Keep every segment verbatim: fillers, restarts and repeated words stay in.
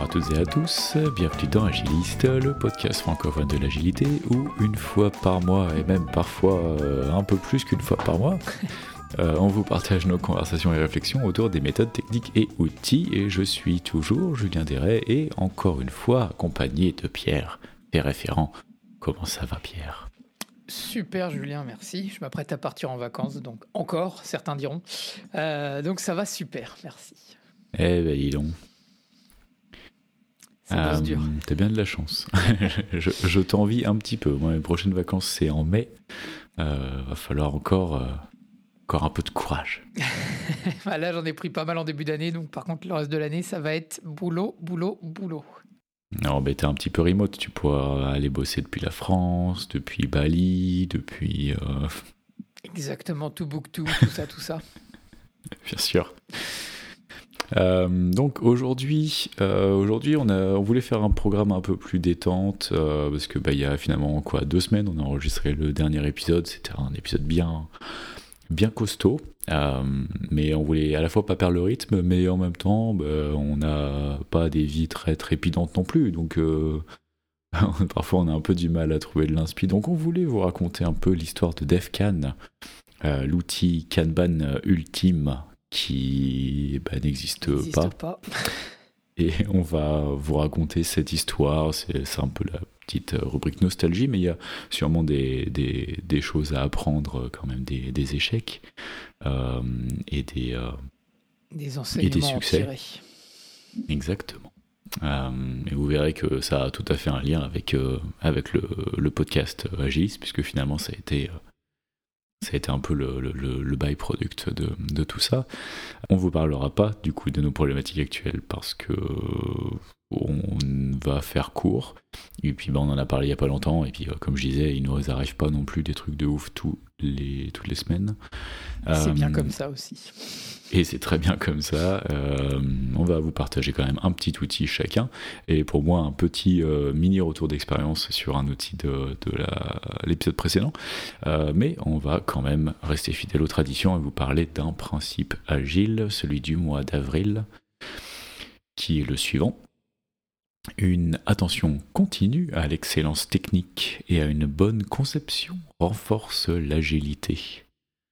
toutes et à tous, bienvenue dans Agiliste, le podcast francophone de l'agilité où une fois par mois et même parfois euh, un peu plus qu'une fois par mois, euh, on vous partage nos conversations et réflexions autour des méthodes techniques et outils et je suis toujours Julien Desrets et encore une fois accompagné de Pierre, tes référents. Comment ça va Pierre ? Super Julien, merci. Je m'apprête à partir en vacances, donc encore, certains diront. Euh, donc ça va super, merci. Eh ben dis donc. Ça euh, dur. T'as bien de la chance. je, je t'envie un petit peu. Moi, mes prochaines vacances, c'est en mai. Euh, va falloir encore, euh, encore un peu de courage. Là, j'en ai pris pas mal en début d'année, donc par contre, le reste de l'année, ça va être boulot, boulot, boulot. Non, mais t'es un petit peu remote. Tu pourras aller bosser depuis la France, depuis Bali, depuis... Euh... Exactement, Tombouctou, tout ça, tout ça. Bien sûr. Euh, donc aujourd'hui, euh, aujourd'hui on, a, on voulait faire un programme un peu plus détente euh, parce que bah, il y a finalement quoi, deux semaines on a enregistré le dernier épisode, c'était un épisode bien, bien costaud, euh, mais on voulait à la fois pas perdre le rythme, mais en même temps bah, on n'a pas des vies très trépidantes non plus, donc euh, parfois on a un peu du mal à trouver de l'inspi, donc on voulait vous raconter un peu l'histoire de DevCan, euh, l'outil Kanban ultime qui bah, n'existe, n'existe pas. pas. Et on va vous raconter cette histoire. C'est, c'est un peu la petite rubrique nostalgie, mais il y a sûrement des, des, des choses à apprendre, quand même, des, des échecs euh, et, des, euh, des enseignements et des succès. Tirés. Exactement. Euh, et vous verrez que ça a tout à fait un lien avec, euh, avec le, le podcast Agiliste, puisque finalement ça a été... Euh, Ça a été un peu le, le, le byproduct de, de tout ça. On ne vous parlera pas du coup de nos problématiques actuelles parce que on va faire court. Et puis bah, on en a parlé il n'y a pas longtemps. Et puis comme je disais, il ne nous arrive pas non plus des trucs de ouf tous les, toutes les semaines. C'est euh, bien comme ça aussi. Et c'est très bien comme ça. Euh, on va vous partager quand même un petit outil chacun. Et pour moi, un petit euh, mini retour d'expérience sur un outil de, de la, l'épisode précédent. Euh, mais on va quand même rester fidèle aux traditions et vous parler d'un principe agile, celui du mois d'avril, qui est le suivant. Une attention continue à l'excellence technique et à une bonne conception renforce l'agilité.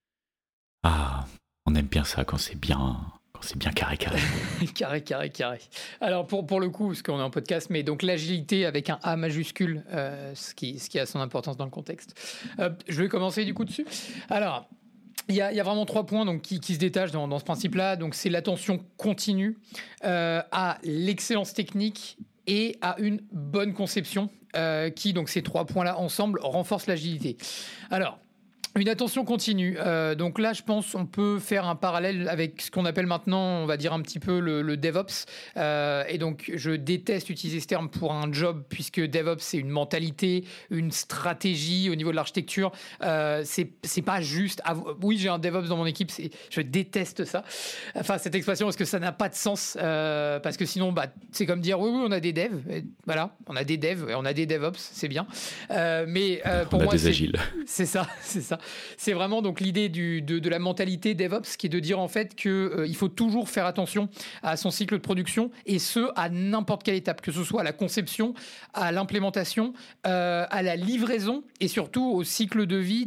Ah... On aime bien ça quand c'est bien, quand c'est bien carré, carré. carré, carré, carré. Alors, pour, pour le coup, parce qu'on est en podcast, mais donc l'agilité avec un A majuscule, euh, ce, qui, ce qui a son importance dans le contexte. Euh, je vais commencer du coup dessus. Alors, il y, y a vraiment trois points donc, qui, qui se détachent dans, dans ce principe-là. Donc, c'est l'attention continue euh, à l'excellence technique et à une bonne conception euh, qui, donc ces trois points-là ensemble, renforcent l'agilité. Alors, une attention continue. Euh, donc là, je pense on peut faire un parallèle avec ce qu'on appelle maintenant, on va dire un petit peu le, le DevOps. Euh, et donc, je déteste utiliser ce terme pour un job puisque DevOps, c'est une mentalité, une stratégie au niveau de l'architecture. Euh, c'est, c'est pas juste... Av- oui, j'ai un DevOps dans mon équipe, c'est, je déteste ça. Enfin, cette expression, parce que ça n'a pas de sens. Euh, parce que sinon, bah, c'est comme dire, oui, oui, on a des devs. Et voilà, on a des devs et on a des DevOps, c'est bien. Euh, mais euh, pour on a moi, des c'est, agiles. C'est ça, c'est ça. C'est vraiment donc l'idée du, de, de la mentalité DevOps qui est de dire en fait qu'il euh, faut toujours faire attention à son cycle de production et ce à n'importe quelle étape, que ce soit à la conception, à l'implémentation, euh, à la livraison et surtout au cycle de vie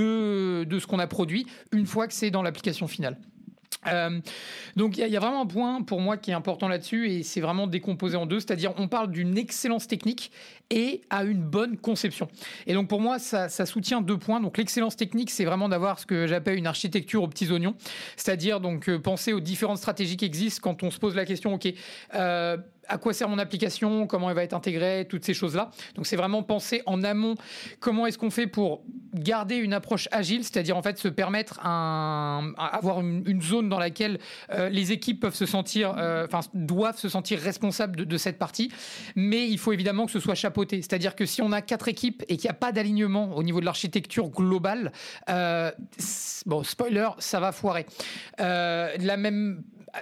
de, de ce qu'on a produit une fois que c'est dans l'application finale. Euh, donc il y, y a vraiment un point pour moi qui est important là-dessus et c'est vraiment décomposé en deux, c'est-à-dire on parle d'une excellence technique et à une bonne conception. Et donc pour moi ça, ça soutient deux points. Donc l'excellence technique, c'est vraiment d'avoir ce que j'appelle une architecture aux petits oignons, c'est-à-dire donc euh, penser aux différentes stratégies qui existent quand on se pose la question, ok, euh, à quoi sert mon application, comment elle va être intégrée, toutes ces choses-là. Donc c'est vraiment penser en amont comment est-ce qu'on fait pour garder une approche agile, c'est-à-dire en fait se permettre un, avoir une, une zone dans laquelle euh, les équipes peuvent se sentir, euh, enfin doivent se sentir responsables de, de cette partie, mais il faut évidemment que ce soit chapeauté, c'est-à-dire que si on a quatre équipes et qu'il n'y a pas d'alignement au niveau de l'architecture globale, euh, bon spoiler, ça va foirer. Euh, la même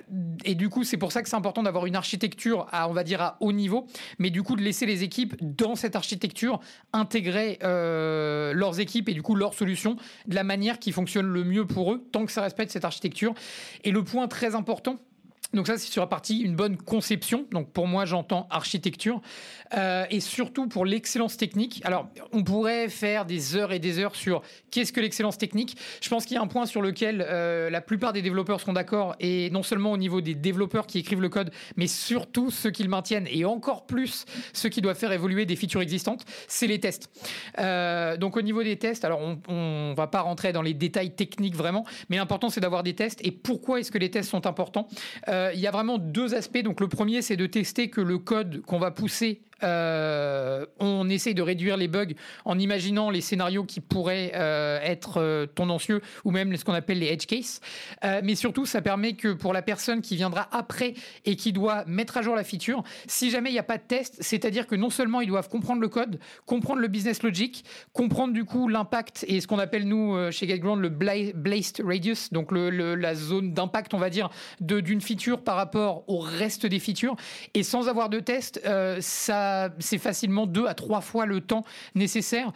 Et du coup, c'est pour ça que c'est important d'avoir une architecture à, on va dire, à haut niveau, mais du coup de laisser les équipes dans cette architecture intégrer euh, leurs équipes et du coup leurs solutions de la manière qui fonctionne le mieux pour eux, tant que ça respecte cette architecture. Et le point très important, Donc ça, c'est sur la partie une bonne conception. Donc pour moi, j'entends architecture. Euh, et surtout pour l'excellence technique. Alors, on pourrait faire des heures et des heures sur qu'est-ce que l'excellence technique. Je pense qu'il y a un point sur lequel euh, la plupart des développeurs seront d'accord, et non seulement au niveau des développeurs qui écrivent le code, mais surtout ceux qui le maintiennent, et encore plus ceux qui doivent faire évoluer des features existantes, c'est les tests. Euh, donc au niveau des tests, alors on ne va pas rentrer dans les détails techniques vraiment, mais l'important c'est d'avoir des tests. Et pourquoi est-ce que les tests sont importants ? Euh, il y a vraiment deux aspects. Donc le premier, c'est de tester que le code qu'on va pousser, Euh, on essaye de réduire les bugs en imaginant les scénarios qui pourraient euh, être euh, tendancieux, ou même ce qu'on appelle les edge cases. Euh, mais surtout, ça permet que pour la personne qui viendra après et qui doit mettre à jour la feature, si jamais il n'y a pas de test, c'est-à-dire que non seulement ils doivent comprendre le code, comprendre le business logic, comprendre du coup l'impact et ce qu'on appelle nous euh, chez GetGround le bla- blast radius, donc le, le, la zone d'impact, on va dire, de, d'une feature par rapport au reste des features. Et sans avoir de test, euh, ça c'est facilement deux à trois fois le temps nécessaire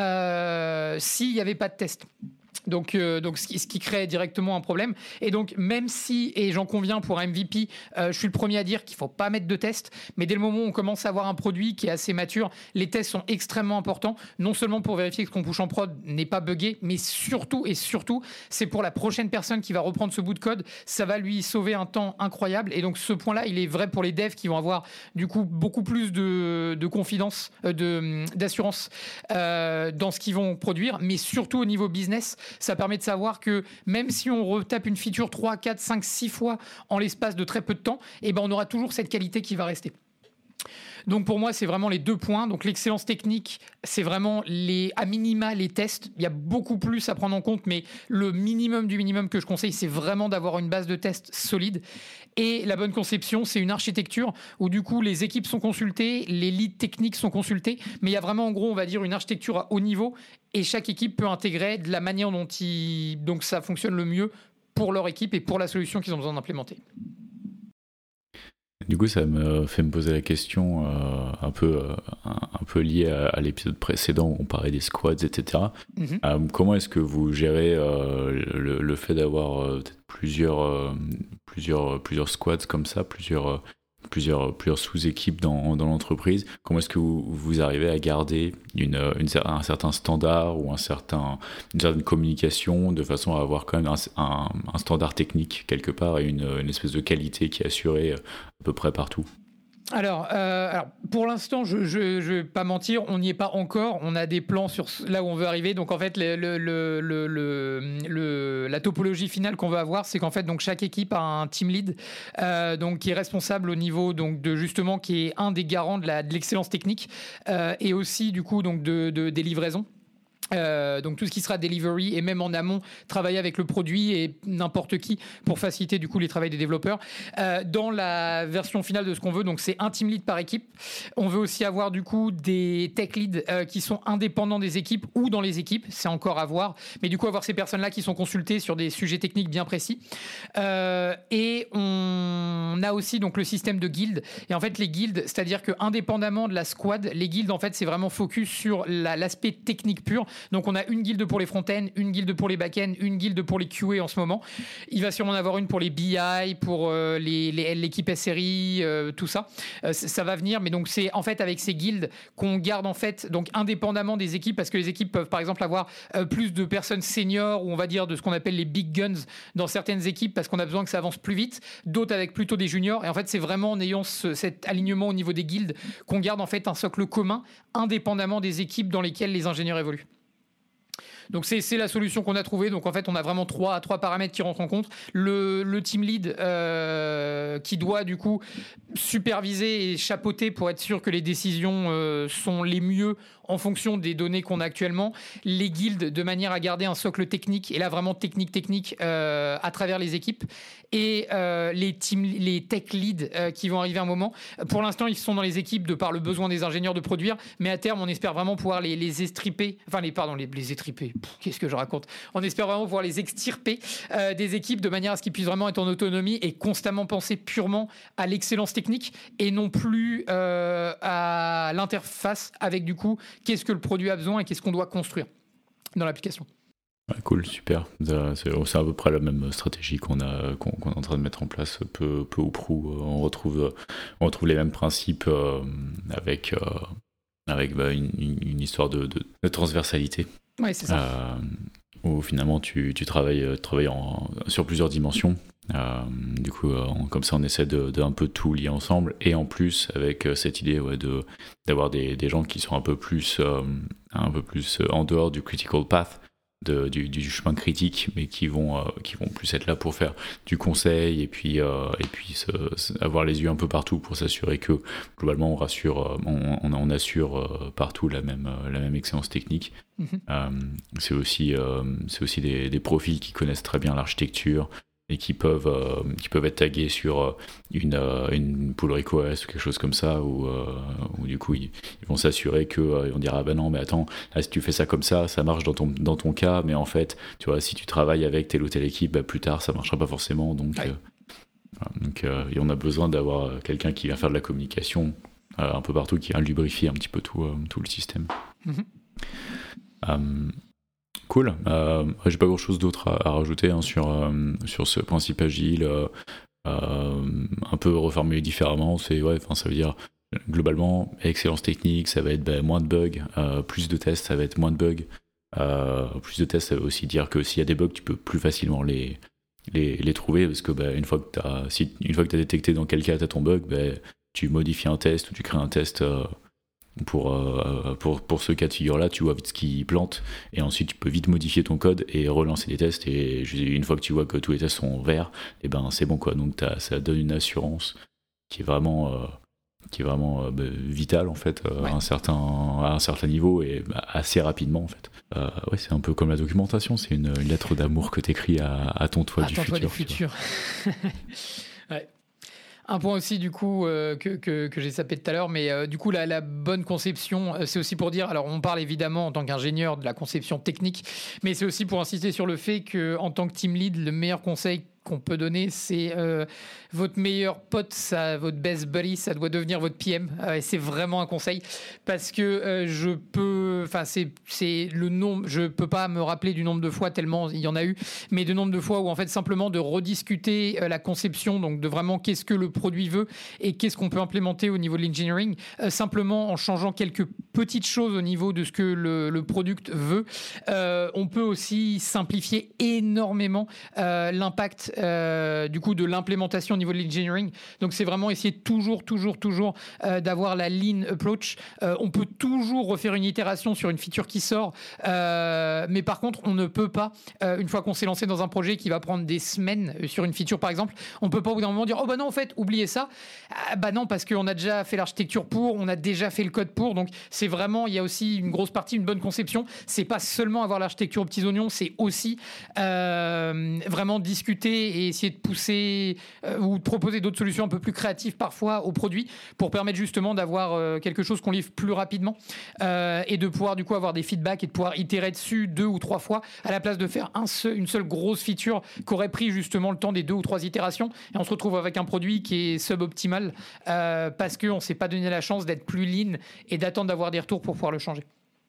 euh, s'il n'y avait pas de test. Donc, euh, donc ce, qui, ce qui crée directement un problème. Et donc, même si, et j'en conviens pour un M V P, euh, je suis le premier à dire qu'il ne faut pas mettre de tests, mais dès le moment où on commence à avoir un produit qui est assez mature, les tests sont extrêmement importants, non seulement pour vérifier que ce qu'on push en prod n'est pas buggé, mais surtout, et surtout, c'est pour la prochaine personne qui va reprendre ce bout de code, ça va lui sauver un temps incroyable. Et donc, ce point-là, il est vrai pour les devs qui vont avoir, du coup, beaucoup plus de, de confidence, de, d'assurance euh, dans ce qu'ils vont produire, mais surtout au niveau business. Ça permet de savoir que même si on retape une feature trois, quatre, cinq, six fois en l'espace de très peu de temps, eh ben on aura toujours cette qualité qui va rester. Donc pour moi, c'est vraiment les deux points. Donc l'excellence technique, c'est vraiment les, à minima les tests. Il y a beaucoup plus à prendre en compte, mais le minimum du minimum que je conseille, c'est vraiment d'avoir une base de tests solide. Et la bonne conception, c'est une architecture où du coup les équipes sont consultées, les leads techniques sont consultés, mais il y a vraiment en gros, on va dire, une architecture à haut niveau, et chaque équipe peut intégrer de la manière dont il, donc ça fonctionne le mieux pour leur équipe et pour la solution qu'ils ont besoin d'implémenter. Du coup, ça me fait me poser la question euh, un peu euh, un, un peu liée à, à l'épisode précédent où on parlait des squads, et cetera. Mm-hmm. Euh, comment est-ce que vous gérez euh, le, le fait d'avoir euh, peut-être plusieurs euh, plusieurs plusieurs squads comme ça, plusieurs euh, plusieurs plusieurs sous-équipes dans dans l'entreprise? Comment est-ce que vous, vous arrivez à garder une, une un certain standard ou un certain une certaine communication de façon à avoir quand même un, un, un standard technique quelque part et une, une espèce de qualité qui est assurée à peu près partout? Alors, euh, alors, pour l'instant, je ne vais pas mentir, on n'y est pas encore. On a des plans sur là où on veut arriver. Donc, en fait, le, le, le, le, le, la topologie finale qu'on veut avoir, c'est qu'en fait, donc, chaque équipe a un team lead euh, donc, qui est responsable au niveau donc, de justement, qui est un des garants de, la, de l'excellence technique euh, et aussi, du coup, donc, de, de, des livraisons. Euh, donc tout ce qui sera delivery et même en amont travailler avec le produit et n'importe qui pour faciliter du coup les travaux des développeurs. Euh, dans la version finale de ce qu'on veut, donc c'est un team lead par équipe. On veut aussi avoir du coup des tech leads euh, qui sont indépendants des équipes ou dans les équipes, c'est encore à voir, mais du coup avoir ces personnes-là qui sont consultées sur des sujets techniques bien précis. Euh, et on a aussi donc le système de guildes. Et en fait les guildes, c'est-à-dire que indépendamment de la squad, les guildes en fait c'est vraiment focus sur la, l'aspect technique pur. Donc on a une guilde pour les front-end, une guilde pour les back-end, une guilde pour les Q A en ce moment. Il va sûrement en avoir une pour les B I, pour euh, les, les, l'équipe S R I, euh, tout ça. Euh, ça va venir, mais donc c'est en fait avec ces guildes qu'on garde en fait donc indépendamment des équipes, parce que les équipes peuvent par exemple avoir euh, plus de personnes seniors ou on va dire de ce qu'on appelle les big guns dans certaines équipes parce qu'on a besoin que ça avance plus vite, d'autres avec plutôt des juniors. Et en fait c'est vraiment en ayant ce, cet alignement au niveau des guildes qu'on garde en fait un socle commun indépendamment des équipes dans lesquelles les ingénieurs évoluent. Donc c'est, c'est la solution qu'on a trouvée. Donc en fait, on a vraiment trois, trois paramètres qui rentrent en compte. Le, le team lead euh, qui doit du coup superviser et chapeauter pour être sûr que les décisions euh, sont les mieux en fonction des données qu'on a actuellement. Les guildes de manière à garder un socle technique, et là vraiment technique technique euh, à travers les équipes. Et euh, les team, les tech leads euh, qui vont arriver à un moment. Pour l'instant, ils sont dans les équipes de par le besoin des ingénieurs de produire, mais à terme, on espère vraiment pouvoir les, les estriper, enfin les pardon les, les étriper. Pff, qu'est-ce que je raconte ? On espère vraiment pouvoir les extirper euh, des équipes de manière à ce qu'ils puissent vraiment être en autonomie et constamment penser purement à l'excellence technique et non plus euh, à l'interface avec du coup qu'est-ce que le produit a besoin et qu'est-ce qu'on doit construire dans l'application. Ouais, cool, super. C'est, c'est à peu près la même stratégie qu'on, a, qu'on, qu'on est en train de mettre en place, peu, peu ou prou. On retrouve, on retrouve les mêmes principes euh, avec, euh, avec bah, une, une histoire de, de, de transversalité. Ouais, c'est ça. Euh, où finalement tu, tu travailles, travailles en, sur plusieurs dimensions. Euh, du coup, euh, on, comme ça, on essaie de, de un peu tout lier ensemble. Et en plus, avec euh, cette idée ouais, de, d'avoir des, des gens qui sont un peu plus, euh, un peu plus en dehors du critical path, de, du, du chemin critique, mais qui vont, euh, qui vont plus être là pour faire du conseil et puis, euh, et puis se, se, avoir les yeux un peu partout pour s'assurer que globalement on rassure, on, on, on assure euh, partout la même, la même excellence technique. Mm-hmm. Euh, c'est aussi, euh, c'est aussi des, des profils qui connaissent très bien l'architecture et qui peuvent, euh, qui peuvent être tagués sur une, euh, une pull request ou quelque chose comme ça, où, euh, où du coup ils, ils vont s'assurer que euh, on dira ah ben non mais attends, là, si tu fais ça comme ça, ça marche dans ton, dans ton cas, mais en fait tu vois si tu travailles avec telle ou telle équipe, bah, plus tard ça marchera pas forcément, donc, ouais. euh, voilà, donc euh, et on a besoin d'avoir quelqu'un qui vient faire de la communication euh, un peu partout, qui vient lubrifier un petit peu tout, euh, tout le système. Mm-hmm. Um, Cool. Euh, j'ai pas grand chose d'autre à, à rajouter hein, sur, euh, sur ce principe agile. Euh, euh, un peu reformulé différemment. C'est, ouais, ça veut dire globalement, excellence technique, ça va être bah, moins de bugs. Euh, plus de tests, ça va être moins de bugs. Euh, plus de tests, ça veut aussi dire que s'il y a des bugs, tu peux plus facilement les, les, les trouver. Parce que bah, une fois que tu as si, une fois que tu as détecté dans quel cas tu as ton bug, bah, tu modifies un test ou tu crées un test. Euh, Pour, euh, pour, pour ce cas de figure-là, tu vois vite ce qui plante et ensuite tu peux vite modifier ton code et relancer les tests, et une fois que tu vois que tous les tests sont verts, et ben c'est bon quoi. Donc ça donne une assurance qui est vraiment, euh, qui est vraiment euh, bah, vitale en fait euh, ouais. à, un certain, à un certain niveau et bah, assez rapidement en fait. Euh, ouais, c'est un peu comme la documentation, c'est une, une lettre d'amour que tu écris à, à ton toi à du ton futur. Toi du futur. Ouais. Un point aussi du coup euh, que, que, que j'ai sapé tout à l'heure, mais euh, du coup la, la bonne conception, euh, c'est aussi pour dire, alors on parle évidemment en tant qu'ingénieur de la conception technique, mais c'est aussi pour insister sur le fait qu'en tant que team lead, le meilleur conseil qu'on peut donner, c'est euh, votre meilleur pote, ça, votre best buddy, ça doit devenir votre P M. Euh, et c'est vraiment un conseil parce que euh, je peux, enfin c'est c'est le nombre, je peux pas me rappeler du nombre de fois tellement il y en a eu, mais de nombre de fois où en fait simplement de rediscuter euh, la conception, donc de vraiment qu'est-ce que le produit veut et qu'est-ce qu'on peut implémenter au niveau de l'engineering, euh, simplement en changeant quelques petites choses au niveau de ce que le, le product veut, euh, on peut aussi simplifier énormément euh, l'impact Euh, du coup de l'implémentation au niveau de l'engineering. Donc c'est vraiment essayer toujours toujours toujours euh, d'avoir la lean approach. Euh, on peut toujours refaire une itération sur une feature qui sort, euh, mais par contre on ne peut pas euh, une fois qu'on s'est lancé dans un projet qui va prendre des semaines sur une feature par exemple, on peut pas au bout d'un moment dire oh bah non en fait oubliez ça. Ah, bah non parce qu'on a déjà fait l'architecture pour, on a déjà fait le code pour. Donc c'est vraiment, il y a aussi une grosse partie, une bonne conception. C'est pas seulement avoir l'architecture aux petits oignons, c'est aussi euh, vraiment discuter et essayer de pousser euh, ou de proposer d'autres solutions un peu plus créatives parfois aux produits pour permettre justement d'avoir euh, quelque chose qu'on livre plus rapidement euh, et de pouvoir du coup avoir des feedbacks et de pouvoir itérer dessus deux ou trois fois à la place de faire un seul, une seule grosse feature qui aurait pris justement le temps des deux ou trois itérations, et on se retrouve avec un produit qui est suboptimal euh, parce qu'on ne s'est pas donné la chance d'être plus lean et d'attendre d'avoir des retours pour pouvoir le changer.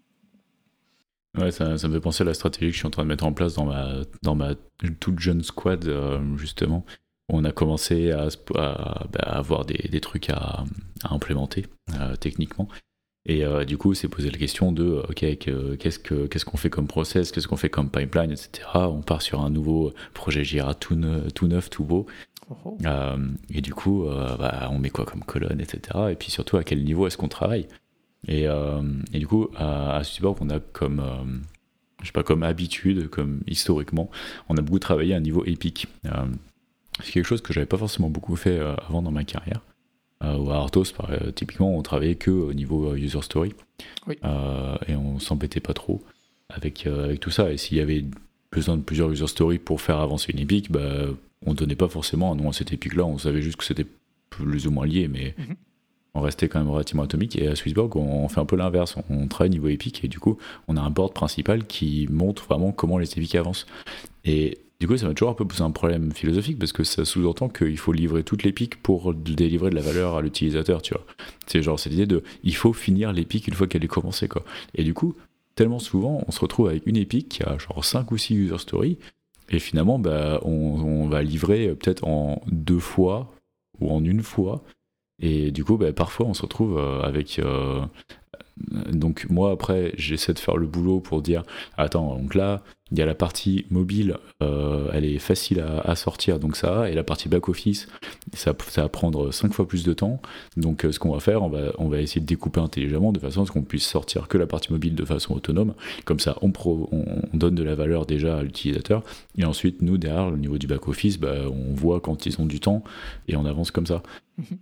Ouais, ça, ça me fait penser à la stratégie que je suis en train de mettre en place dans ma, dans ma toute jeune squad, euh, justement. On a commencé à, à, à avoir des, des trucs à, à implémenter euh, techniquement. Et euh, du coup, c'est posé la question de ok, qu'est-ce, que, qu'est-ce qu'on fait comme process, qu'est-ce qu'on fait comme pipeline, et cetera. On part sur un nouveau projet Jira tout neuf, tout, neuf, tout beau. Oh. Euh, et du coup, euh, bah, on met quoi comme colonne, et cetera. Et puis surtout, à quel niveau est-ce qu'on travaille ? Et, euh, et du coup, à, à Swissborg, on a comme, euh, je sais pas, comme habitude, comme historiquement, on a beaucoup travaillé à un niveau épique. Euh, c'est quelque chose que j'avais pas forcément beaucoup fait euh, avant dans ma carrière. Euh, ou à Arthos, par, euh, typiquement, on travaillait que au niveau user story. Oui. Euh, et on s'embêtait pas trop avec, euh, avec tout ça. Et s'il y avait besoin de plusieurs user stories pour faire avancer une épique, bah, on donnait pas forcément un nom à cette épique-là. On savait juste que c'était plus ou moins lié, mais... Mm-hmm. On restait quand même relativement atomique, et à Swissborg on fait un peu l'inverse, on travaille niveau épique et du coup on a un board principal qui montre vraiment comment les épiques avancent. Et du coup ça m'a toujours un peu posé un problème philosophique parce que ça sous-entend qu'il faut livrer toute l'épique pour délivrer de la valeur à l'utilisateur, tu vois. C'est genre c'est l'idée de il faut finir l'épique une fois qu'elle est commencée quoi. Et du coup tellement souvent, on se retrouve avec une épique qui a genre cinq ou six user stories, et finalement, bah, on, on va livrer peut-être en deux fois ou en une fois. Et du coup, bah, parfois, on se retrouve euh, avec... Euh, donc moi, après, j'essaie de faire le boulot pour dire, attends, donc là, il y a la partie mobile, euh, elle est facile à, à sortir, donc ça va, et la partie back-office, ça, ça va prendre cinq fois plus de temps. Donc euh, ce qu'on va faire, on va, on va essayer de découper intelligemment, de façon à ce qu'on puisse sortir que la partie mobile de façon autonome. Comme ça, on, pro, on, on donne de la valeur déjà à l'utilisateur, et ensuite, nous, derrière, au niveau du back-office, bah, on voit quand ils ont du temps, et on avance comme ça. Mmh.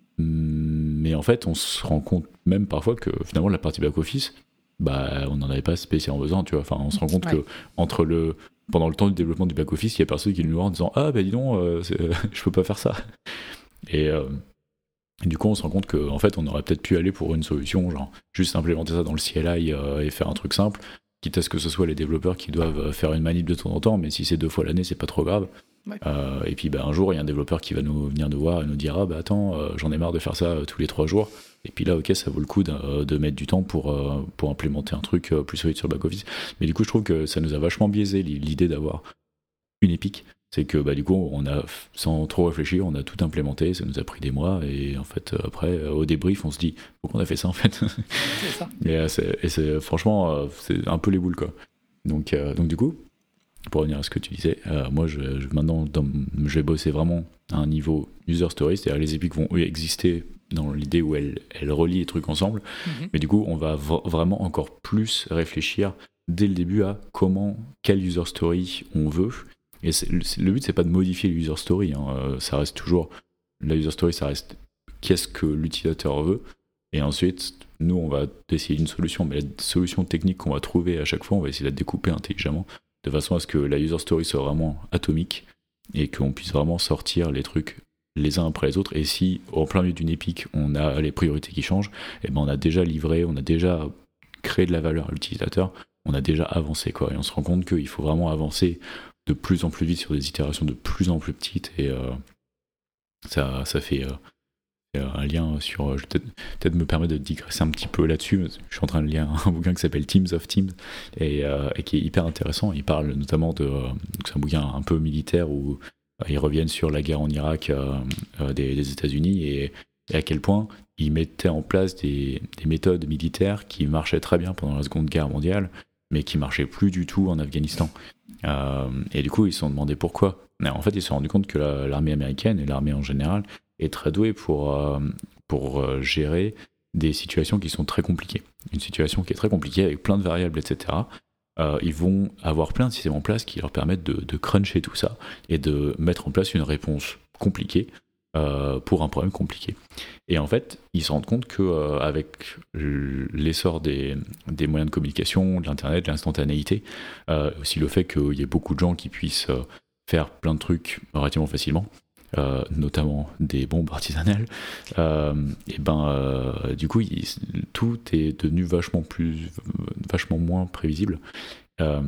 Mais en fait, on se rend compte même parfois que finalement, la partie back-office, bah, on n'en avait pas spécialement besoin, tu vois. Enfin, on se rend compte ouais. que entre le, pendant le temps du développement du back-office, il y a personne qui nous voit en disant « Ah, bah dis donc, euh, je peux pas faire ça ». Et, euh, et du coup, on se rend compte qu'en fait, on aurait peut-être pu aller pour une solution, genre juste implémenter ça dans le C L I euh, et faire un truc simple, quitte à ce que ce soit les développeurs qui doivent faire une manip de temps en temps, mais si c'est deux fois l'année, c'est pas trop grave. Ouais. Euh, et puis bah, un jour, il y a un développeur qui va nous venir nous voir et nous dire « Ah, bah attends, euh, j'en ai marre de faire ça euh, tous les trois jours ». Et puis là, ok, ça vaut le coup de, de mettre du temps pour, euh, pour implémenter un truc euh, plus solide sur le back-office. Mais du coup, je trouve que ça nous a vachement biaisé l'idée d'avoir une épique. C'est que bah, du coup, on a, sans trop réfléchir, on a tout implémenté, ça nous a pris des mois. Et en fait, après, euh, au débrief, on se dit « Pourquoi on a fait ça en fait ?» C'est ça. Et, euh, c'est, et c'est, franchement, euh, c'est un peu les boules, quoi. Donc, euh, donc du coup, pour revenir à ce que tu disais, euh, moi, je, je, maintenant, dans, je vais bosser vraiment à un niveau user story, c'est-à-dire les épiques vont exister dans l'idée où elle, elle relie les trucs ensemble, mm-hmm. mais du coup on va v- vraiment encore plus réfléchir dès le début à comment, quelle user story on veut, et c'est, le but c'est pas de modifier l'user story, hein. Ça reste toujours, la user story ça reste qu'est-ce que l'utilisateur veut, et ensuite nous on va essayer une solution, mais la solution technique qu'on va trouver à chaque fois, on va essayer de la découper intelligemment, de façon à ce que la user story soit vraiment atomique, et qu'on puisse vraiment sortir les trucs les uns après les autres, et si au plein milieu d'une épique on a les priorités qui changent, et ben on a déjà livré, on a déjà créé de la valeur à l'utilisateur, on a déjà avancé, quoi, et on se rend compte qu'il faut vraiment avancer de plus en plus vite sur des itérations de plus en plus petites, et euh, ça, ça fait euh, un lien sur, je vais peut-être, peut-être me permettre de digresser un petit peu là-dessus, je suis en train de lire un bouquin qui s'appelle Teams of Teams, et, euh, et qui est hyper intéressant. Il parle notamment de, euh, c'est un bouquin un peu militaire où ils reviennent sur la guerre en Irak euh, euh, des, des États-Unis, et, et à quel point ils mettaient en place des, des méthodes militaires qui marchaient très bien pendant la Seconde Guerre mondiale, mais qui marchaient plus du tout en Afghanistan. Euh, et du coup, ils se sont demandé pourquoi. Mais en fait, ils se sont rendus compte que la, l'armée américaine et l'armée en général est très douée pour, euh, pour euh, gérer des situations qui sont très compliquées. Une situation qui est très compliquée avec plein de variables, et cetera. Euh, ils vont avoir plein de systèmes en place qui leur permettent de, de cruncher tout ça et de mettre en place une réponse compliquée euh, pour un problème compliqué. Et en fait, ils se rendent compte qu'avec euh, l'essor des, des moyens de communication, de l'internet, de l'instantanéité, euh, aussi le fait qu'il y ait beaucoup de gens qui puissent euh, faire plein de trucs relativement facilement, Euh, notamment des bombes artisanales, euh, et ben euh, du coup il, tout est devenu vachement plus, vachement moins prévisible, euh,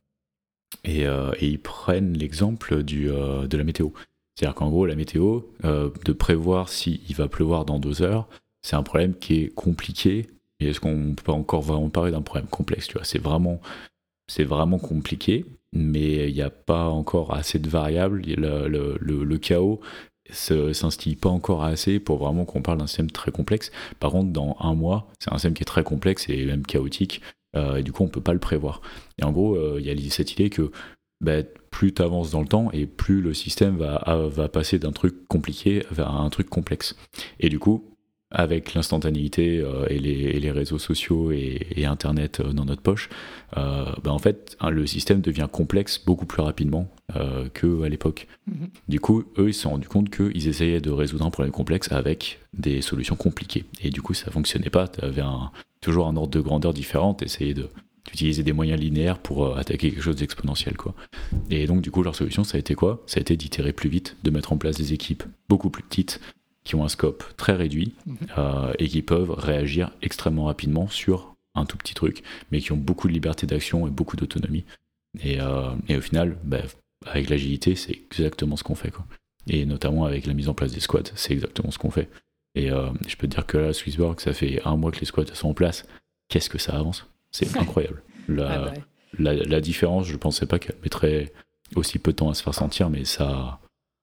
et, euh, et ils prennent l'exemple du, euh, de la météo. C'est-à-dire qu'en gros la météo, euh, de prévoir s'il va pleuvoir dans deux heures, c'est un problème qui est compliqué. Et est-ce qu'on peut encore vraiment parler d'un problème complexe, tu vois, c'est vraiment, c'est vraiment compliqué. Mais il n'y a pas encore assez de variables, le, le, le, le chaos ne s'instille pas encore assez pour vraiment qu'on parle d'un système très complexe. Par contre, dans un mois, c'est un système qui est très complexe et même chaotique, euh, et du coup, on ne peut pas le prévoir. Et en gros, il euh, y a cette idée que bah, plus tu avances dans le temps, et plus le système va, va passer d'un truc compliqué vers un truc complexe. Et du coup, avec l'instantanéité euh, et, les, et les réseaux sociaux et, et Internet euh, dans notre poche, euh, bah en fait, hein, le système devient complexe beaucoup plus rapidement euh, qu'à l'époque. Mm-hmm. Du coup, eux, ils se sont rendus compte qu'ils essayaient de résoudre un problème complexe avec des solutions compliquées. Et du coup, ça ne fonctionnait pas. Tu avais toujours un ordre de grandeur différent. Tu essayais d'utiliser des moyens linéaires pour euh, attaquer quelque chose d'exponentiel, quoi. Et donc, du coup, leur solution, ça a été quoi ? Ça a été d'itérer plus vite, de mettre en place des équipes beaucoup plus petites, qui ont un scope très réduit, mmh. euh, et qui peuvent réagir extrêmement rapidement sur un tout petit truc, mais qui ont beaucoup de liberté d'action et beaucoup d'autonomie. Et, euh, et au final, bah, avec l'agilité, c'est exactement ce qu'on fait, quoi. Et notamment avec la mise en place des squads, c'est exactement ce qu'on fait. Et euh, je peux te dire que là, Swissborg, ça fait un mois que les squads sont en place. Qu'est-ce que ça avance ? C'est incroyable. La, Ah bah ouais. la, la différence, je pensais pas qu'elle mettrait aussi peu de temps à se faire sentir, mais ça,